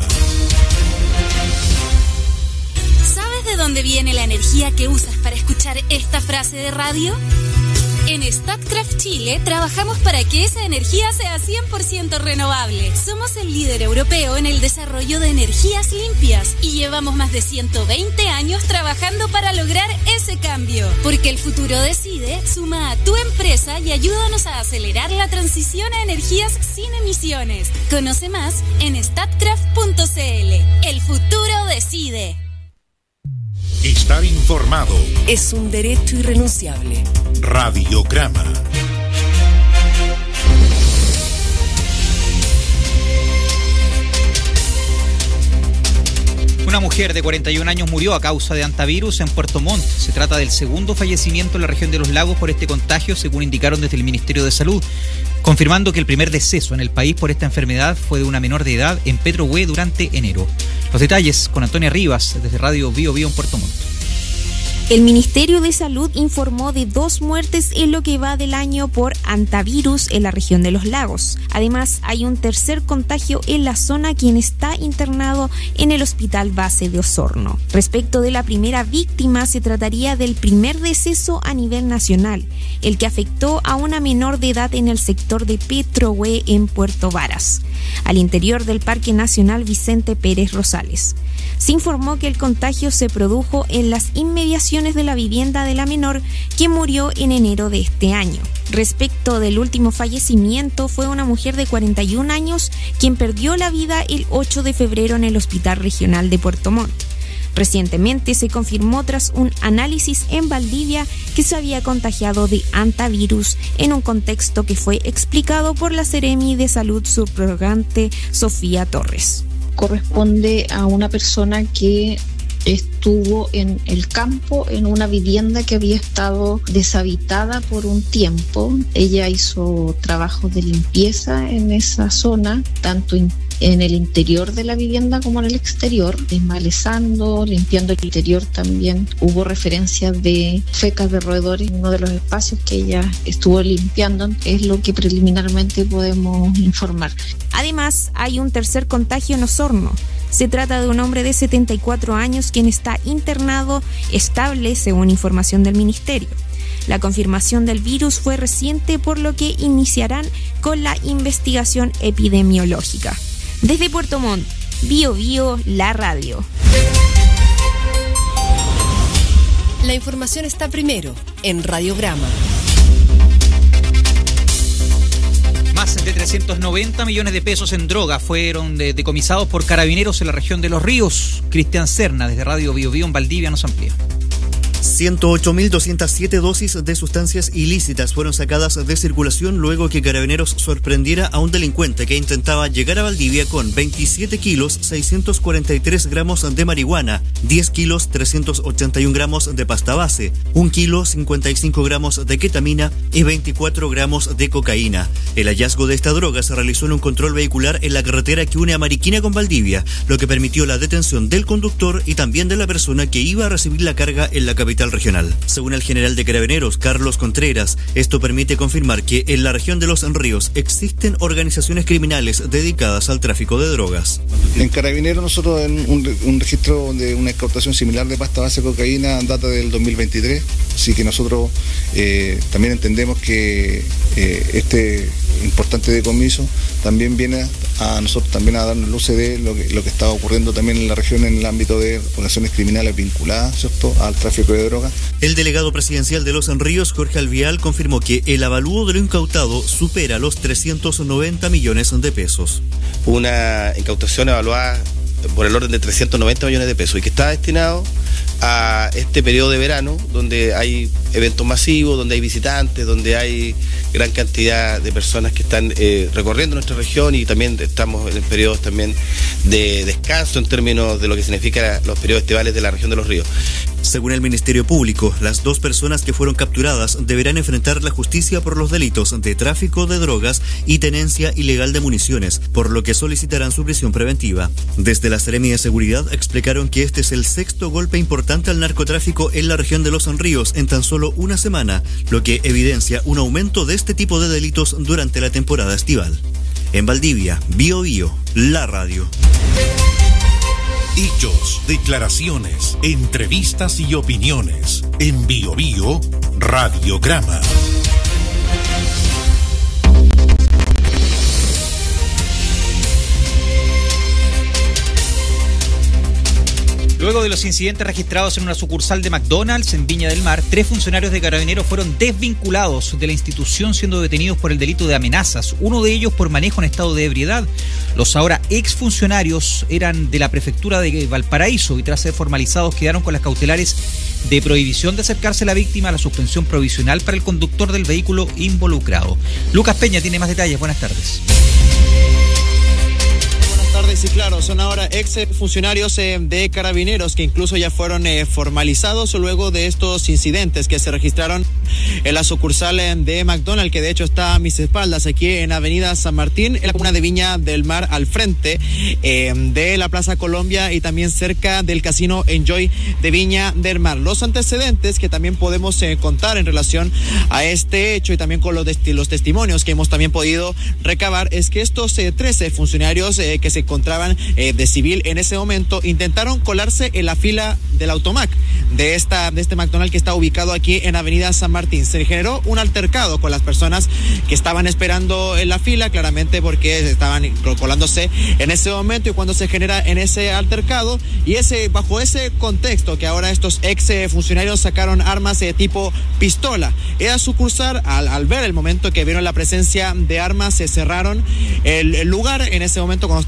¿Sabes de dónde viene la energía que usas para escuchar esta frase de radio? En Statkraft Chile trabajamos para que esa energía sea cien por ciento renovable. Somos el líder europeo en el desarrollo de energías limpias y llevamos más de ciento veinte años trabajando para lograr ese cambio. Porque el futuro decide, suma a tu empresa y ayúdanos a acelerar la transición a energías sin emisiones. Conoce más en statkraft punto c l. El futuro decide. Estar informado es un derecho irrenunciable. Radiograma. Una mujer de cuarenta y un años murió a causa de hantavirus en Puerto Montt. Se trata del segundo fallecimiento en la región de Los Lagos por este contagio, según indicaron desde el Ministerio de Salud, confirmando que el primer deceso en el país por esta enfermedad fue de una menor de edad en Petrohue durante enero. Los detalles con Antonia Rivas desde Radio Bio Bio en Puerto Montt. El Ministerio de Salud informó de dos muertes en lo que va del año por hantavirus en la región de Los Lagos. Además, hay un tercer contagio en la zona, quien está internado en el Hospital Base de Osorno. Respecto de la primera víctima, se trataría del primer deceso a nivel nacional, el que afectó a una menor de edad en el sector de Petrohue en Puerto Varas, al interior del Parque Nacional Vicente Pérez Rosales. Se informó que el contagio se produjo en las inmediaciones de la vivienda de la menor, que murió en enero de este año. Respecto del último fallecimiento, fue una mujer de cuarenta y un años quien perdió la vida el ocho de febrero en el Hospital Regional de Puerto Montt. Recientemente se confirmó tras un análisis en Valdivia que se había contagiado de hantavirus en un contexto que fue explicado por la Seremi de Salud subrogante Sofía Torres. Corresponde a una persona que estuvo en el campo, en una vivienda que había estado deshabitada por un tiempo. Ella hizo trabajos de limpieza en esa zona, tanto en el interior de la vivienda como en el exterior, desmalezando, limpiando el interior también. Hubo referencia de fecas de roedores en uno de los espacios que ella estuvo limpiando, es lo que preliminarmente podemos informar. Además, hay un tercer contagio en Osorno. Se trata de un hombre de setenta y cuatro años quien está internado estable, según información del Ministerio. La confirmación del virus fue reciente, por lo que iniciarán con la investigación epidemiológica. Desde Puerto Montt, Bio Bio, la radio. La información está primero en Radiograma. Más de trescientos noventa millones de pesos en droga fueron de, decomisados por carabineros en la región de Los Ríos. Cristian Serna, desde Radio Bio Bio en Valdivia, nos amplía. ciento ocho mil doscientas siete dosis de sustancias ilícitas fueron sacadas de circulación luego que Carabineros sorprendiera a un delincuente que intentaba llegar a Valdivia con veintisiete kilos seiscientos cuarenta y tres gramos de marihuana, diez kilos trescientos ochenta y un gramos de pasta base, un kilo cincuenta y cinco gramos de ketamina y veinticuatro gramos de cocaína. El hallazgo de esta droga se realizó en un control vehicular en la carretera que une a Mariquina con Valdivia, lo que permitió la detención del conductor y también de la persona que iba a recibir la carga en la capital regional. Según el general de Carabineros, Carlos Contreras, esto permite confirmar que en la región de Los Ríos existen organizaciones criminales dedicadas al tráfico de drogas. En Carabineros nosotros en un, un registro de una incautación similar de pasta base de cocaína data del dos mil veintitrés, así que nosotros eh, también entendemos que eh, este importante decomiso también viene a nosotros también a darnos luces de lo que, lo que está ocurriendo también en la región en el ámbito de organizaciones criminales vinculadas, ¿cierto?, al tráfico de drogas. El delegado presidencial de Los Ríos, Jorge Alvial, confirmó que el avalúo de lo incautado supera los trescientos noventa millones de pesos. Una incautación evaluada por el orden de trescientos noventa millones de pesos y que está destinado a este periodo de verano donde hay eventos masivos, donde hay visitantes, donde hay gran cantidad de personas que están eh, recorriendo nuestra región y también estamos en periodos también de descanso en términos de lo que significa los periodos estivales de la región de Los Ríos. Según el Ministerio Público, las dos personas que fueron capturadas deberán enfrentar la justicia por los delitos de tráfico de drogas y tenencia ilegal de municiones, por lo que solicitarán su prisión preventiva. Desde la Seremi de Seguridad explicaron que este es el sexto golpe importante al narcotráfico en la región de Los Ríos en tan solo una semana, lo que evidencia un aumento de este tipo de delitos durante la temporada estival. En Valdivia, Bio Bio, la radio. Hechos, declaraciones, entrevistas y opiniones. En Bio Bio, Radiograma. Luego de los incidentes registrados en una sucursal de McDonald's en Viña del Mar, tres funcionarios de Carabineros fueron desvinculados de la institución siendo detenidos por el delito de amenazas, uno de ellos por manejo en estado de ebriedad. Los ahora exfuncionarios eran de la prefectura de Valparaíso y tras ser formalizados quedaron con las cautelares de prohibición de acercarse a la víctima, a la suspensión provisional para el conductor del vehículo involucrado. Lucas Peña tiene más detalles. Buenas tardes. tardes, y claro, son ahora ex funcionarios eh, de Carabineros que incluso ya fueron eh, formalizados luego de estos incidentes que se registraron en la sucursal eh, de McDonald's, que de hecho está a mis espaldas aquí en Avenida San Martín, en la comuna de Viña del Mar, al frente eh, de la Plaza Colombia y también cerca del Casino Enjoy de Viña del Mar. Los antecedentes que también podemos eh, contar en relación a este hecho y también con los, los testimonios que hemos también podido recabar es que estos eh, trece funcionarios eh, que se encontraban eh, de civil en ese momento intentaron colarse en la fila del Automac de esta de este McDonald's que está ubicado aquí en Avenida San Martín. Se generó un altercado con las personas que estaban esperando en la fila, claramente porque estaban colándose en ese momento, y cuando se genera en ese altercado y ese bajo ese contexto que ahora estos ex funcionarios sacaron armas de tipo pistola. Era sucursal, al, al ver el momento que vieron la presencia de armas, se cerraron el, el lugar en ese momento cuando estaba ocurriendo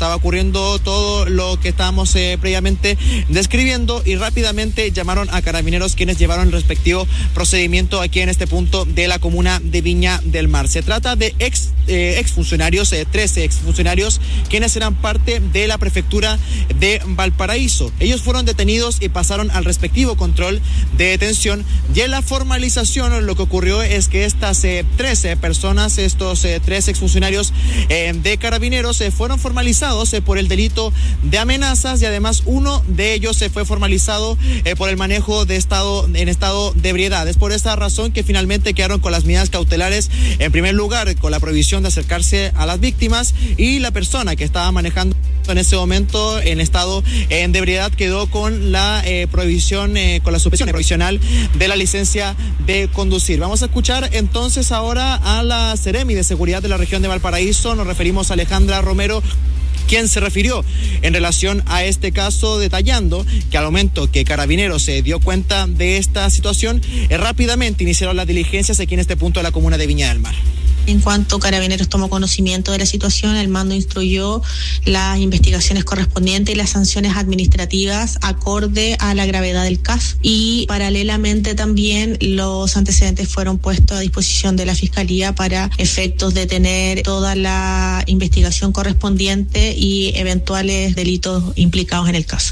viendo todo lo que estábamos eh, previamente describiendo y rápidamente llamaron a carabineros, quienes llevaron el respectivo procedimiento aquí en este punto de la comuna de Viña del Mar. Se trata de ex eh, exfuncionarios, eh, trece exfuncionarios, quienes eran parte de la prefectura de Valparaíso. Ellos fueron detenidos y pasaron al respectivo control de detención, y en la formalización lo que ocurrió es que estas eh, trece personas, estos eh, tres exfuncionarios eh, de carabineros eh, fueron formalizados eh, por el delito de amenazas, y además uno de ellos se eh, fue formalizado eh, por el manejo de estado en estado de ebriedad. Es por esta razón que finalmente quedaron con las medidas cautelares, en primer lugar con la prohibición de acercarse a las víctimas, y la persona que estaba manejando en ese momento en estado eh, de ebriedad quedó con la eh, prohibición, eh, con la suspensión provisional de la licencia de conducir. Vamos a escuchar entonces ahora a la Seremi de Seguridad de la región de Valparaíso. Nos referimos a Alejandra Romero, quien se refirió en relación a este caso, detallando que al momento que Carabineros se dio cuenta de esta situación, eh, rápidamente iniciaron las diligencias aquí en este punto de la comuna de Viña del Mar. En cuanto Carabineros tomó conocimiento de la situación, el mando instruyó las investigaciones correspondientes y las sanciones administrativas acorde a la gravedad del caso, y paralelamente también los antecedentes fueron puestos a disposición de la Fiscalía para efectos de tener toda la investigación correspondiente y eventuales delitos implicados en el caso.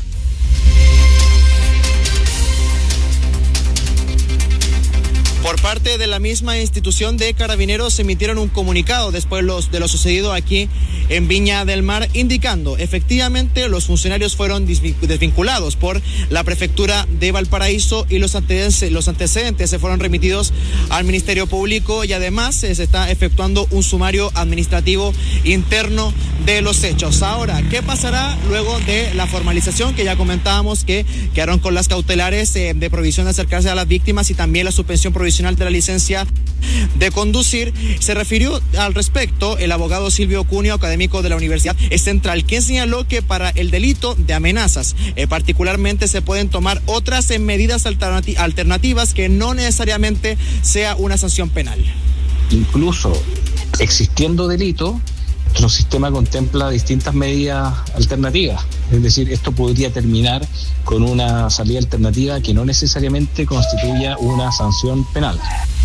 Por parte de la misma institución de Carabineros emitieron un comunicado después los, de lo sucedido aquí en Viña del Mar, indicando efectivamente los funcionarios fueron desvinculados por la prefectura de Valparaíso y los antecedentes, los antecedentes se fueron remitidos al Ministerio Público, y además se está efectuando un sumario administrativo interno de los hechos. Ahora, ¿qué pasará luego de la formalización que ya comentábamos, que quedaron con las cautelares eh, de prohibición de acercarse a las víctimas y también la suspensión provisional de la licencia de conducir? Se refirió al respecto el abogado Silvio Cunio, académico de la Universidad Central, quien señaló que para el delito de amenazas eh, particularmente se pueden tomar otras eh, medidas alternati- alternativas que no necesariamente sea una sanción penal. Incluso existiendo delito, nuestro sistema contempla distintas medidas alternativas. Es decir, esto podría terminar con una salida alternativa que no necesariamente constituya una sanción penal.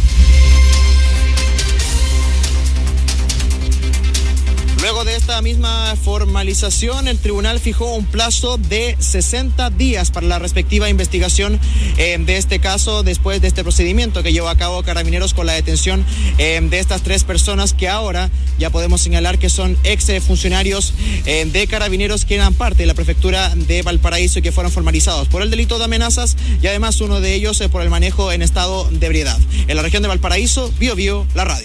Luego de esta misma formalización, el tribunal fijó un plazo de sesenta días para la respectiva investigación eh, de este caso, después de este procedimiento que llevó a cabo Carabineros con la detención eh, de estas tres personas, que ahora ya podemos señalar que son ex funcionarios eh, de Carabineros que eran parte de la prefectura de Valparaíso y que fueron formalizados por el delito de amenazas, y además uno de ellos eh, por el manejo en estado de ebriedad. En la región de Valparaíso, Bio Bio, la radio.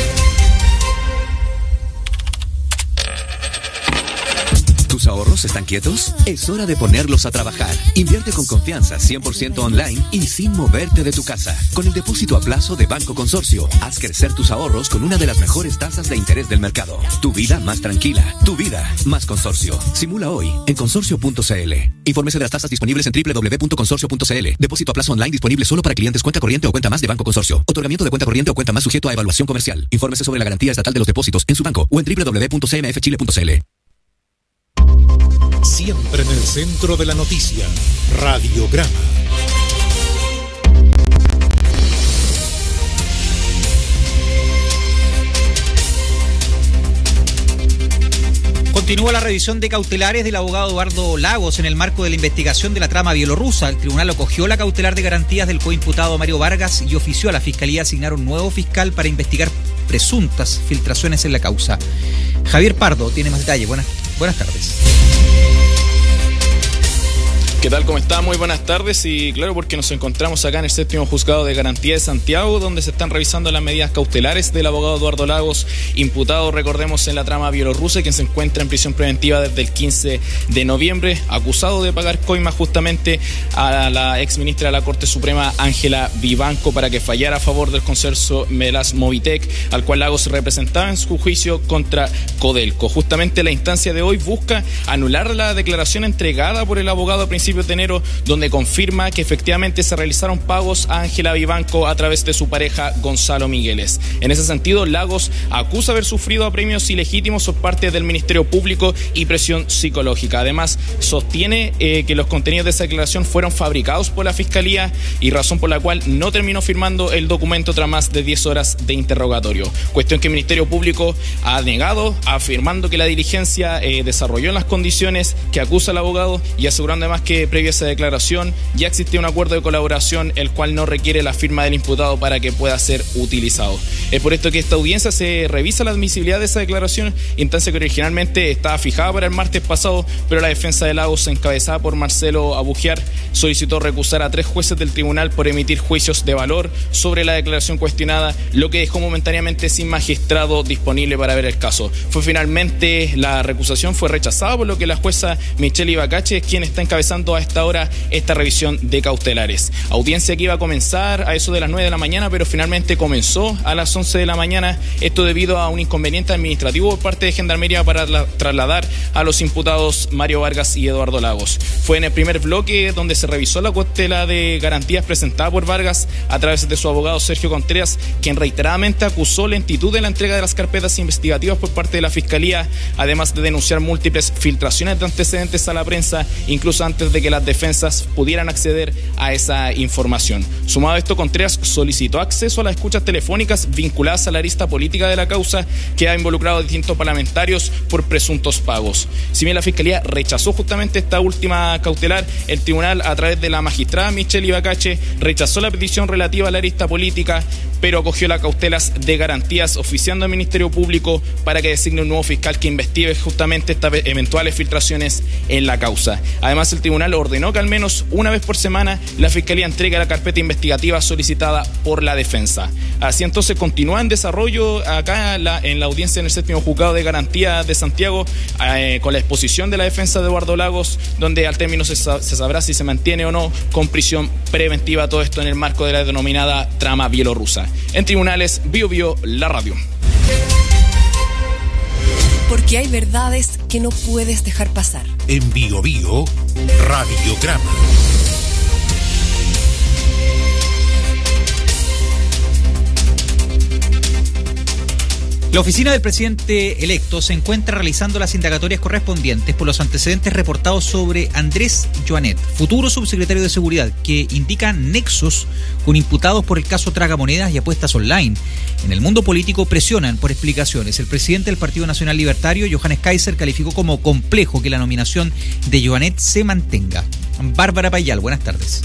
¿Tus ahorros están quietos? Es hora de ponerlos a trabajar. Invierte con confianza, cien por ciento online y sin moverte de tu casa. Con el depósito a plazo de Banco Consorcio, haz crecer tus ahorros con una de las mejores tasas de interés del mercado. Tu vida más tranquila, tu vida más Consorcio. Simula hoy en consorcio punto c l. Infórmese de las tasas disponibles en doble u doble u doble u punto consorcio punto c l. Depósito a plazo online disponible solo para clientes cuenta corriente o cuenta más de Banco Consorcio. Otorgamiento de cuenta corriente o cuenta más sujeto a evaluación comercial. Infórmese sobre la garantía estatal de los depósitos en su banco o en doble u doble u doble u punto c m f chile punto c l. Siempre en el centro de la noticia, Radiograma. Continúa la revisión de cautelares del abogado Eduardo Lagos en el marco de la investigación de la trama bielorrusa. El tribunal acogió la cautelar de garantías del coimputado Mario Vargas y ofició a la Fiscalía a asignar un nuevo fiscal para investigar presuntas filtraciones en la causa. Javier Pardo tiene más detalles. Buenas, buenas tardes. ¿Qué tal? ¿Cómo está? Muy buenas tardes. Y claro, porque nos encontramos acá en el séptimo juzgado de garantía de Santiago, donde se están revisando las medidas cautelares del abogado Eduardo Lagos, imputado, recordemos, en la trama bielorrusa, quien se encuentra en prisión preventiva desde el quince de noviembre, acusado de pagar coimas justamente a la exministra de la Corte Suprema, Ángela Vivanco, para que fallara a favor del consorcio Melas Movitec, al cual Lagos representaba en su juicio contra Codelco. Justamente la instancia de hoy busca anular la declaración entregada por el abogado principal principios de enero, donde confirma que efectivamente se realizaron pagos a Ángela Vivanco a través de su pareja Gonzalo Migueles. En ese sentido, Lagos acusa haber sufrido apremios ilegítimos por parte del Ministerio Público y presión psicológica. Además, sostiene eh, que los contenidos de esa declaración fueron fabricados por la Fiscalía y razón por la cual no terminó firmando el documento tras más de diez horas de interrogatorio. Cuestión que el Ministerio Público ha negado, afirmando que la diligencia eh, desarrolló en las condiciones que acusa el abogado y asegurando además que previa a esa declaración ya existía un acuerdo de colaboración el cual no requiere la firma del imputado para que pueda ser utilizado. Es por esto que esta audiencia se revisa la admisibilidad de esa declaración, instancia que originalmente estaba fijada para el martes pasado, pero la defensa de Lagos, encabezada por Marcelo Abugiar, solicitó recusar a tres jueces del tribunal por emitir juicios de valor sobre la declaración cuestionada, lo que dejó momentáneamente sin magistrado disponible para ver el caso. Fue finalmente, la recusación fue rechazada, por lo que la jueza Michelle Ibacache es quien está encabezando a esta hora esta revisión de cautelares. Audiencia que iba a comenzar a eso de las nueve de la mañana, pero finalmente comenzó a las once de la mañana, esto debido a un inconveniente administrativo por parte de Gendarmería para la, trasladar a los imputados Mario Vargas y Eduardo Lagos. Fue en el primer bloque donde se revisó la cautela de garantías presentada por Vargas a través de su abogado Sergio Contreras, quien reiteradamente acusó lentitud en la entrega de las carpetas investigativas por parte de la Fiscalía, además de denunciar múltiples filtraciones de antecedentes a la prensa, incluso antes de que las defensas pudieran acceder a esa información. Sumado a esto, Contreras solicitó acceso a las escuchas telefónicas vinculadas a la arista política de la causa que ha involucrado a distintos parlamentarios por presuntos pagos. Si bien la Fiscalía rechazó justamente esta última cautelar, el tribunal, a través de la magistrada Michelle Ibacache, rechazó la petición relativa a la arista política, pero acogió las cautelas de garantías, oficiando al Ministerio Público para que designe un nuevo fiscal que investigue justamente estas eventuales filtraciones en la causa. Además, el tribunal ordenó que al menos una vez por semana la Fiscalía entregue la carpeta investigativa solicitada por la defensa. Así entonces continúa en desarrollo acá en la, en la audiencia en el séptimo juzgado de garantía de Santiago, eh, con la exposición de la defensa de Eduardo Lagos, donde al término se, se sabrá si se mantiene o no con prisión preventiva, todo esto en el marco de la denominada trama bielorrusa. En tribunales, Bio Bio, la radio. Porque hay verdades que no puedes dejar pasar. En Bio Bio, Radiograma. La oficina del presidente electo se encuentra realizando las indagatorias correspondientes por los antecedentes reportados sobre Andrés Joanet, futuro subsecretario de Seguridad, que indican nexos con imputados por el caso Tragamonedas y apuestas online. En el mundo político presionan por explicaciones. El presidente del Partido Nacional Libertario, Johannes Kaiser, calificó como complejo que la nominación de Joanet se mantenga. Bárbara Payal, buenas tardes.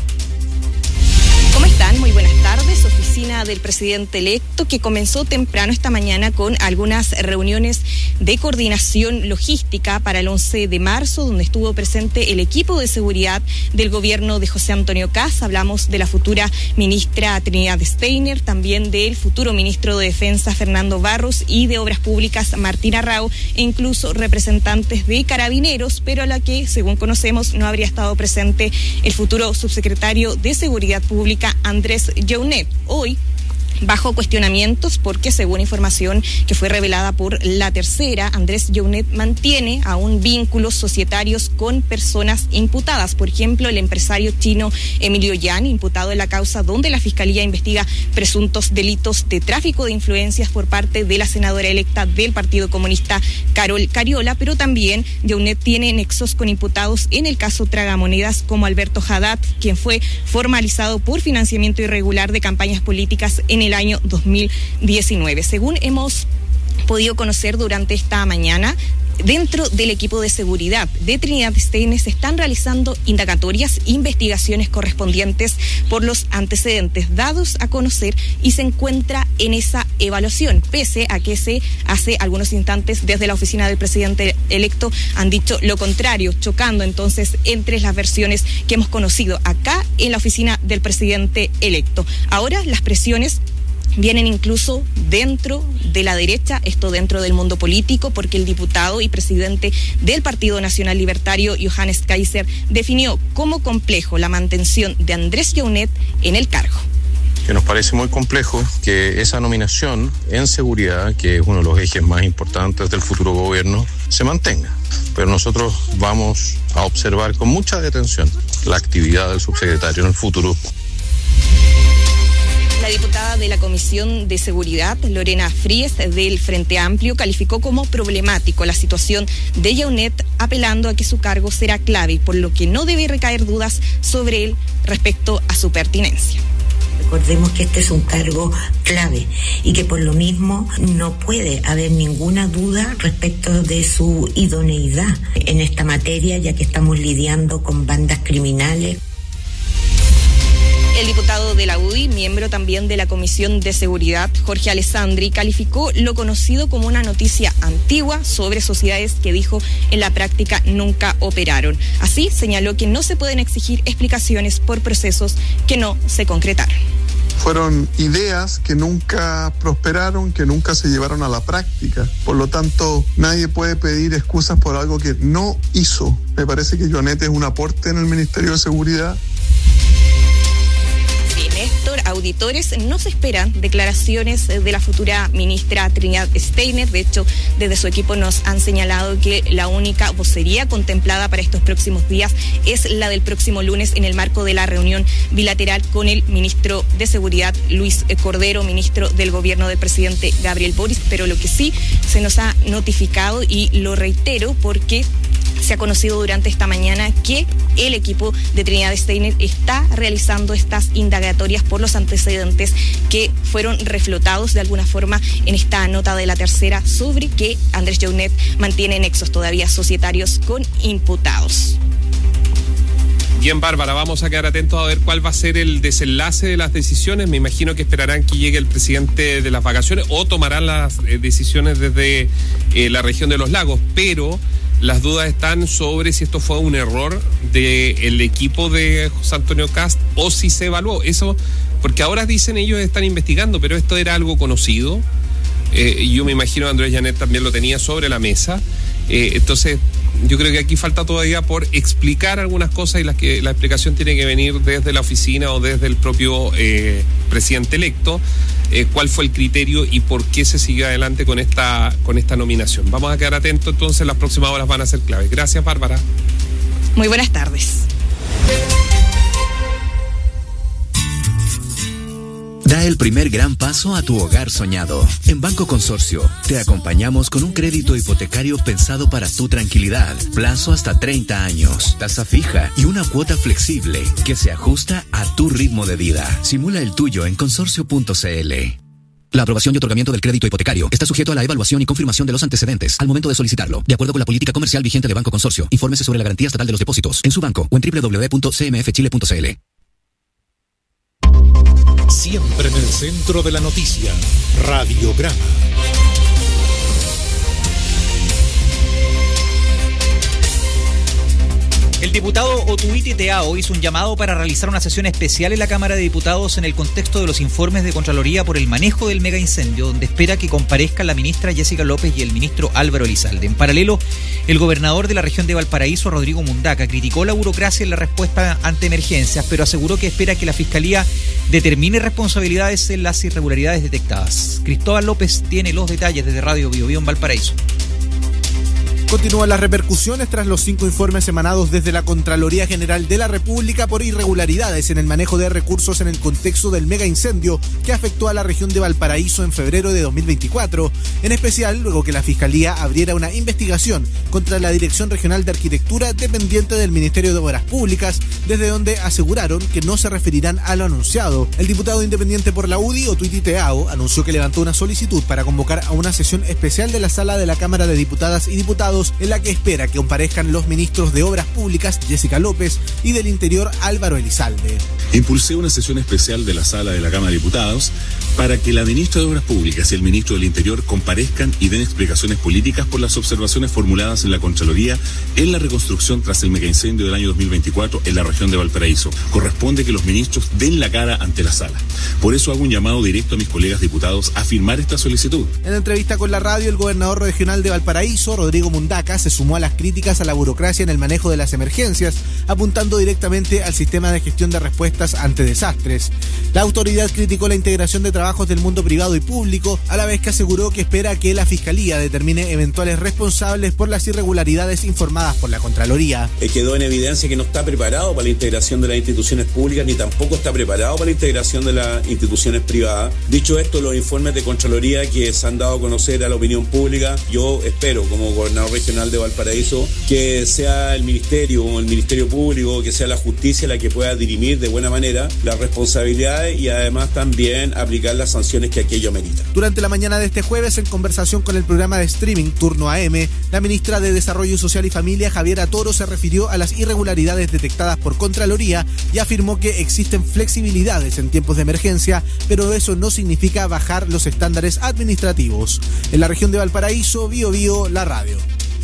¿Cómo están? Muy buenas tardes. Oficina del presidente electo, que comenzó temprano esta mañana con algunas reuniones de coordinación logística para el once de marzo, donde estuvo presente el equipo de seguridad del gobierno de José Antonio Kast. Hablamos de la futura ministra Trinidad Steiner, también del futuro ministro de Defensa Fernando Barros y de Obras Públicas Martín Arrau, e incluso representantes de Carabineros, pero a la que, según conocemos, no habría estado presente el futuro subsecretario de Seguridad Pública Andrés Joanet. Hoy, bajo cuestionamientos, porque según información que fue revelada por La Tercera, Andrés Joanet mantiene aún vínculos societarios con personas imputadas. Por ejemplo, el empresario chino Emilio Yan, imputado en la causa donde la Fiscalía investiga presuntos delitos de tráfico de influencias por parte de la senadora electa del Partido Comunista, Carol Cariola, pero también Joanet tiene nexos con imputados en el caso Tragamonedas, como Alberto Haddad, quien fue formalizado por financiamiento irregular de campañas políticas en el año dos mil diecinueve. Según hemos podido conocer durante esta mañana, dentro del equipo de seguridad de Trinidad Steiner se están realizando indagatorias, investigaciones correspondientes por los antecedentes dados a conocer, y se encuentra en esa evaluación, pese a que se hace algunos instantes desde la oficina del presidente electo han dicho lo contrario, chocando entonces entre las versiones que hemos conocido acá en la oficina del presidente electo. Ahora las presiones vienen incluso dentro de la derecha, esto dentro del mundo político, porque el diputado y presidente del Partido Nacional Libertario, Johannes Kaiser, definió como complejo la mantención de Andrés Joanet en el cargo. que nos parece muy complejo que esa nominación en seguridad, que es uno de los ejes más importantes del futuro gobierno, se mantenga. Pero nosotros vamos a observar con mucha detención la actividad del subsecretario en el futuro. La diputada de la Comisión de Seguridad, Lorena Fries, del Frente Amplio, calificó como problemático la situación de Yaunet, apelando a que su cargo será clave, por lo que no debe recaer dudas sobre él respecto a su pertinencia. Recordemos que este es un cargo clave y que por lo mismo no puede haber ninguna duda respecto de su idoneidad en esta materia, ya que estamos lidiando con bandas criminales. El diputado de la U D I, miembro también de la Comisión de Seguridad, Jorge Alessandri, calificó lo conocido como una noticia antigua sobre sociedades que dijo en la práctica nunca operaron. Así, señaló que no se pueden exigir explicaciones por procesos que no se concretaron. Fueron ideas que nunca prosperaron, que nunca se llevaron a la práctica. Por lo tanto, nadie puede pedir excusas por algo que no hizo. Me parece que Yaunet es un aporte en el Ministerio de Seguridad. Néstor, auditores no se esperan declaraciones de la futura ministra Trinidad Steiner. De hecho, desde su equipo nos han señalado que la única vocería contemplada para estos próximos días es la del próximo lunes en el marco de la reunión bilateral con el ministro de Seguridad, Luis Cordero, ministro del gobierno del presidente Gabriel Boric. Pero lo que sí se nos ha notificado, y lo reitero porque se ha conocido durante esta mañana, que el equipo de Trinidad Steiner está realizando estas indagatorias por los antecedentes que fueron reflotados de alguna forma en esta nota de La Tercera sobre que Andrés Yaunet mantiene nexos todavía societarios con imputados. Bien, Bárbara, vamos a quedar atentos a ver cuál va a ser el desenlace de las decisiones. Me imagino que esperarán que llegue el presidente de las vacaciones o tomarán las eh, decisiones desde eh, la región de los lagos, pero las dudas están sobre si esto fue un error del equipo de José Antonio Kast o si se evaluó. Eso, porque ahora dicen ellos están investigando, pero esto era algo conocido. Eh, yo me imagino que Andrés Yaunet también lo tenía sobre la mesa. Eh, entonces, yo creo que aquí falta todavía por explicar algunas cosas, y las que la explicación tiene que venir desde la oficina o desde el propio eh, presidente electo. Eh, cuál fue el criterio y por qué se siguió adelante con esta, con esta nominación. Vamos a quedar atentos, entonces las próximas horas van a ser claves. Gracias, Bárbara. Muy buenas tardes. Da el primer gran paso a tu hogar soñado. En Banco Consorcio te acompañamos con un crédito hipotecario pensado para tu tranquilidad. Plazo hasta treinta años, tasa fija y una cuota flexible que se ajusta a tu ritmo de vida. Simula el tuyo en consorcio punto c l. La aprobación y otorgamiento del crédito hipotecario está sujeto a la evaluación y confirmación de los antecedentes al momento de solicitarlo, de acuerdo con la política comercial vigente de Banco Consorcio. Infórmese sobre la garantía estatal de los depósitos en su banco o en doble u doble u doble u punto c m f chile punto c l. Siempre en el centro de la noticia, Radiograma. El diputado Otuiti Teao hizo un llamado para realizar una sesión especial en la Cámara de Diputados en el contexto de los informes de Contraloría por el manejo del mega incendio, donde espera que comparezcan la ministra Jessica López y el ministro Álvaro Elizalde. En paralelo, el gobernador de la región de Valparaíso, Rodrigo Mundaca, criticó la burocracia en la respuesta ante emergencias, pero aseguró que espera que la Fiscalía determine responsabilidades en las irregularidades detectadas. Cristóbal López tiene los detalles desde Radio Bio Bio en Valparaíso. Continúan las repercusiones tras los cinco informes emanados desde la Contraloría General de la República por irregularidades en el manejo de recursos en el contexto del mega incendio que afectó a la región de Valparaíso en febrero de dos mil veinticuatro, en especial luego que la Fiscalía abriera una investigación contra la Dirección Regional de Arquitectura dependiente del Ministerio de Obras Públicas, desde donde aseguraron que no se referirán a lo anunciado. El diputado independiente por la U D I, Otuiti Teao, anunció que levantó una solicitud para convocar a una sesión especial de la Sala de la Cámara de Diputadas y Diputados, en la que espera que comparezcan los ministros de Obras Públicas, Jessica López, y del Interior, Álvaro Elizalde. Impulsé una sesión especial de la Sala de la Cámara de Diputados para que la ministra de Obras Públicas y el ministro del Interior comparezcan y den explicaciones políticas por las observaciones formuladas en la Contraloría en la reconstrucción tras el megaincendio del año dos mil veinticuatro en la región de Valparaíso. Corresponde que los ministros den la cara ante la sala. Por eso hago un llamado directo a mis colegas diputados a firmar esta solicitud. En entrevista con la radio, el gobernador regional de Valparaíso, Rodrigo Mundaca, se sumó a las críticas a la burocracia en el manejo de las emergencias, apuntando directamente al sistema de gestión de respuestas ante desastres. La autoridad criticó la integración de trabajos del mundo privado y público, a la vez que aseguró que espera que la Fiscalía determine eventuales responsables por las irregularidades informadas por la Contraloría. Eh, quedó en evidencia que no está preparado para la integración de las instituciones públicas ni tampoco está preparado para la integración de las instituciones privadas. Dicho esto, los informes de Contraloría que se han dado a conocer a la opinión pública, yo espero como gobernador regional de Valparaíso que sea el Ministerio o el Ministerio Público, que sea la justicia la que pueda dirimir de buena manera las responsabilidades y además también aplicar las sanciones que aquello amerita. Durante la mañana de este jueves, en conversación con el programa de streaming Turno A M, la ministra de Desarrollo Social y Familia, Javiera Toro, se refirió a las irregularidades detectadas por Contraloría y afirmó que existen flexibilidades en tiempos de emergencia, pero eso no significa bajar los estándares administrativos. En la región de Valparaíso, Bio Bio, la radio.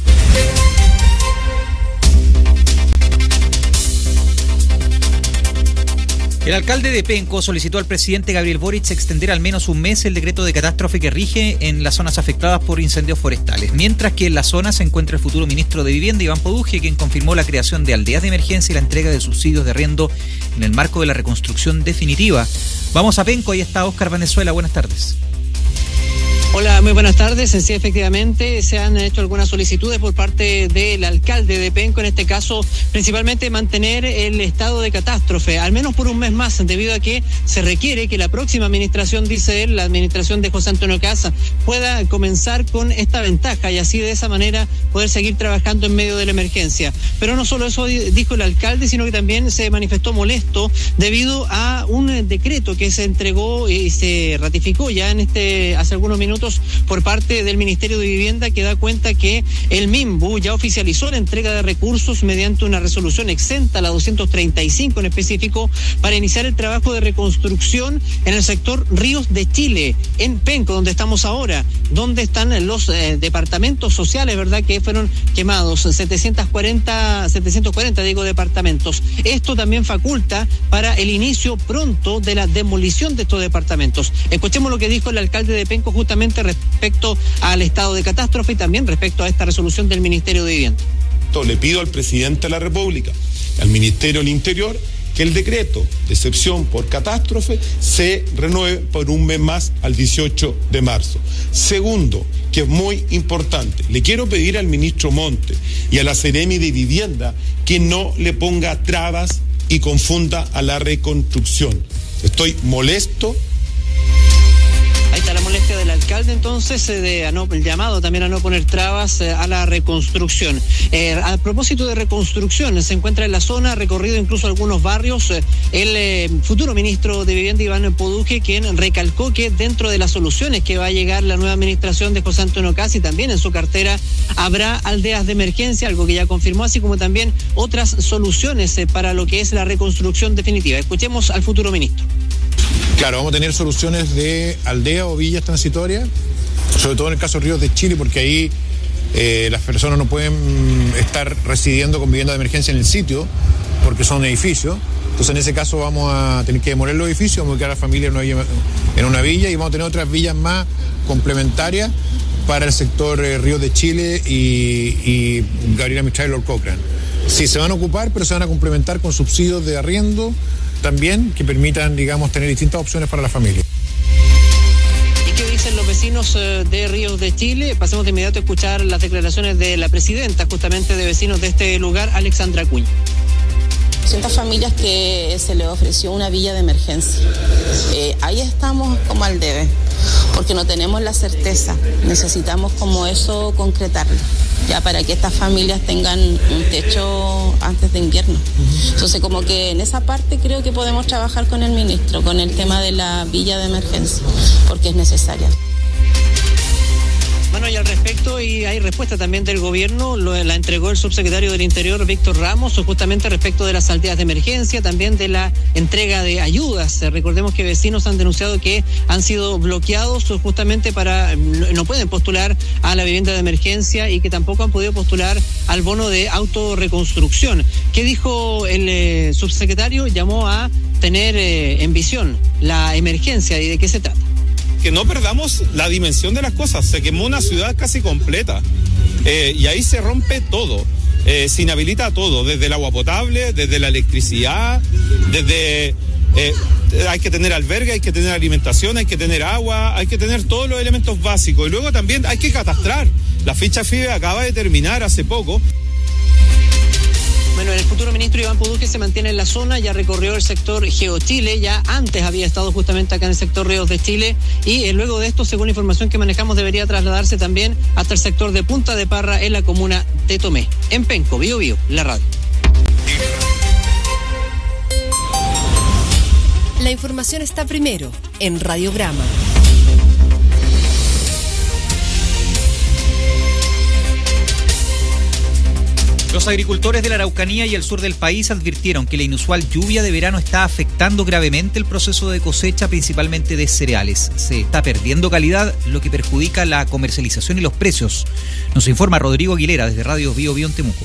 El alcalde de Penco solicitó al presidente Gabriel Boric extender al menos un mes el decreto de catástrofe que rige en las zonas afectadas por incendios forestales, mientras que en la zona se encuentra el futuro ministro de Vivienda, Iván Poduje, quien confirmó la creación de aldeas de emergencia y la entrega de subsidios de arriendo en el marco de la reconstrucción definitiva. Vamos a Penco, ahí está Óscar Venezuela, buenas tardes. Hola, muy buenas tardes. Sí, efectivamente, se han hecho algunas solicitudes por parte del alcalde de Penco, en este caso, principalmente mantener el estado de catástrofe, al menos por un mes más, debido a que se requiere que la próxima administración, dice él, la administración de José Antonio Caz, pueda comenzar con esta ventaja y así de esa manera poder seguir trabajando en medio de la emergencia. Pero no solo eso dijo el alcalde, sino que también se manifestó molesto debido a un decreto que se entregó y se ratificó ya en este hace algunos minutos por parte del Ministerio de Vivienda, que da cuenta que el MIMBU ya oficializó la entrega de recursos mediante una resolución exenta, la doscientos treinta y cinco en específico, para iniciar el trabajo de reconstrucción en el sector Ríos de Chile, en Penco, donde estamos ahora, donde están los eh, departamentos sociales, ¿verdad?, que fueron quemados, setecientos cuarenta, digo, departamentos. Esto también faculta para el inicio pronto de la demolición de estos departamentos. Escuchemos lo que dijo el alcalde de Penco justamente respecto al estado de catástrofe y también respecto a esta resolución del Ministerio de Vivienda. Le pido al presidente de la República, al Ministerio del Interior, que el decreto de excepción por catástrofe se renueve por un mes más al dieciocho de marzo. Segundo, que es muy importante, le quiero pedir al ministro Monte y a la Seremi de Vivienda que no le ponga trabas y confunda a la reconstrucción. Estoy molesto. Ahí está la molestia del alcalde, entonces, de a no, el llamado también a no poner trabas eh, a la reconstrucción. Eh, a propósito de reconstrucción, se encuentra en la zona, recorrido incluso algunos barrios, eh, el eh, futuro ministro de Vivienda, Iván Poduje, quien recalcó que dentro de las soluciones que va a llegar la nueva administración de José Antonio Caz, y también en su cartera habrá aldeas de emergencia, algo que ya confirmó, así como también otras soluciones eh, para lo que es la reconstrucción definitiva. Escuchemos al futuro ministro. Claro, vamos a tener soluciones de aldea o villas transitorias, sobre todo en el caso de Ríos de Chile, porque ahí eh, las personas no pueden estar residiendo con vivienda de emergencia en el sitio, porque son edificios. Entonces, en ese caso vamos a tener que demoler los edificios, vamos a quedar a las familias en una, en una villa y vamos a tener otras villas más complementarias para el sector eh, Ríos de Chile y, y Gabriela Mistral y Lord Cochrane. Sí, se van a ocupar, pero se van a complementar con subsidios de arriendo también que permitan, digamos, tener distintas opciones para la familia. ¿Y qué dicen los vecinos de Ríos de Chile? Pasemos de inmediato a escuchar las declaraciones de la presidenta justamente de vecinos de este lugar, Alexandra Acuña. doscientas familias que se les ofreció una villa de emergencia. Eh, ahí estamos como al debe, porque no tenemos la certeza. Necesitamos como eso concretarlo, ya para que estas familias tengan un techo antes de invierno. Entonces, como que en esa parte creo que podemos trabajar con el ministro, con el tema de la villa de emergencia, porque es necesaria. Bueno, y al respecto, y hay respuesta también del gobierno, lo, la entregó el subsecretario del Interior, Víctor Ramos, justamente respecto de las salidas de emergencia, también de la entrega de ayudas. Recordemos que vecinos han denunciado que han sido bloqueados justamente para, no pueden postular a la vivienda de emergencia y que tampoco han podido postular al bono de autorreconstrucción. ¿Qué dijo el eh, subsecretario? Llamó a tener eh, en visión la emergencia. ¿Y de qué se trata? Que no perdamos la dimensión de las cosas. Se quemó una ciudad casi completa eh, y ahí se rompe todo. Eh, se inhabilita todo, desde el agua potable, desde la electricidad, desde... Eh, hay que tener albergue, hay que tener alimentación, hay que tener agua, hay que tener todos los elementos básicos. Y luego también hay que catastrar. La ficha F I B E acaba de terminar hace poco. Bueno, el futuro ministro Iván Puduque se mantiene en la zona, ya recorrió el sector GeoChile, ya antes había estado justamente acá en el sector Ríos de Chile y eh, luego de esto, según la información que manejamos, debería trasladarse también hasta el sector de Punta de Parra en la comuna de Tomé. En Penco, Bio Bio, la radio. La información está primero en Radiograma. Los agricultores de la Araucanía y el sur del país advirtieron que la inusual lluvia de verano está afectando gravemente el proceso de cosecha, principalmente de cereales. Se está perdiendo calidad, lo que perjudica la comercialización y los precios. Nos informa Rodrigo Aguilera desde Radio Bio Bio en Temuco.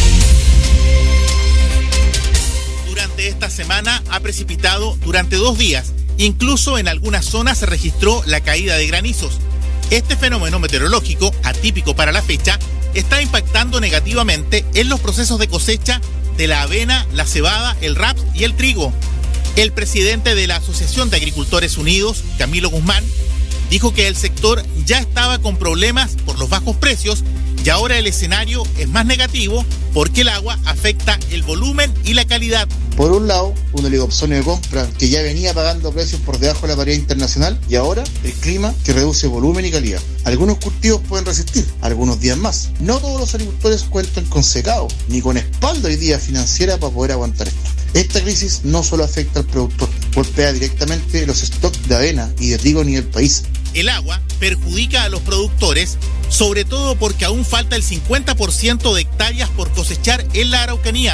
Durante esta semana ha precipitado durante dos días. Incluso en algunas zonas se registró la caída de granizos. Este fenómeno meteorológico, atípico para la fecha, está impactando negativamente en los procesos de cosecha de la avena, la cebada, el raps y el trigo. El presidente de la Asociación de Agricultores Unidos, Camilo Guzmán, dijo que el sector ya estaba con problemas por los bajos precios y ahora el escenario es más negativo porque el agua afecta el volumen y la calidad. Por un lado, un oligopsonio de compra que ya venía pagando precios por debajo de la paridad internacional y ahora el clima que reduce volumen y calidad. Algunos cultivos pueden resistir algunos días más. No todos los agricultores cuentan con secado ni con espalda hoy día financiera para poder aguantar esto. Esta crisis no solo afecta al productor, golpea directamente los stocks de avena y de trigo a nivel país. El agua perjudica a los productores, sobre todo porque aún falta el cincuenta por ciento de hectáreas por cosechar en la Araucanía.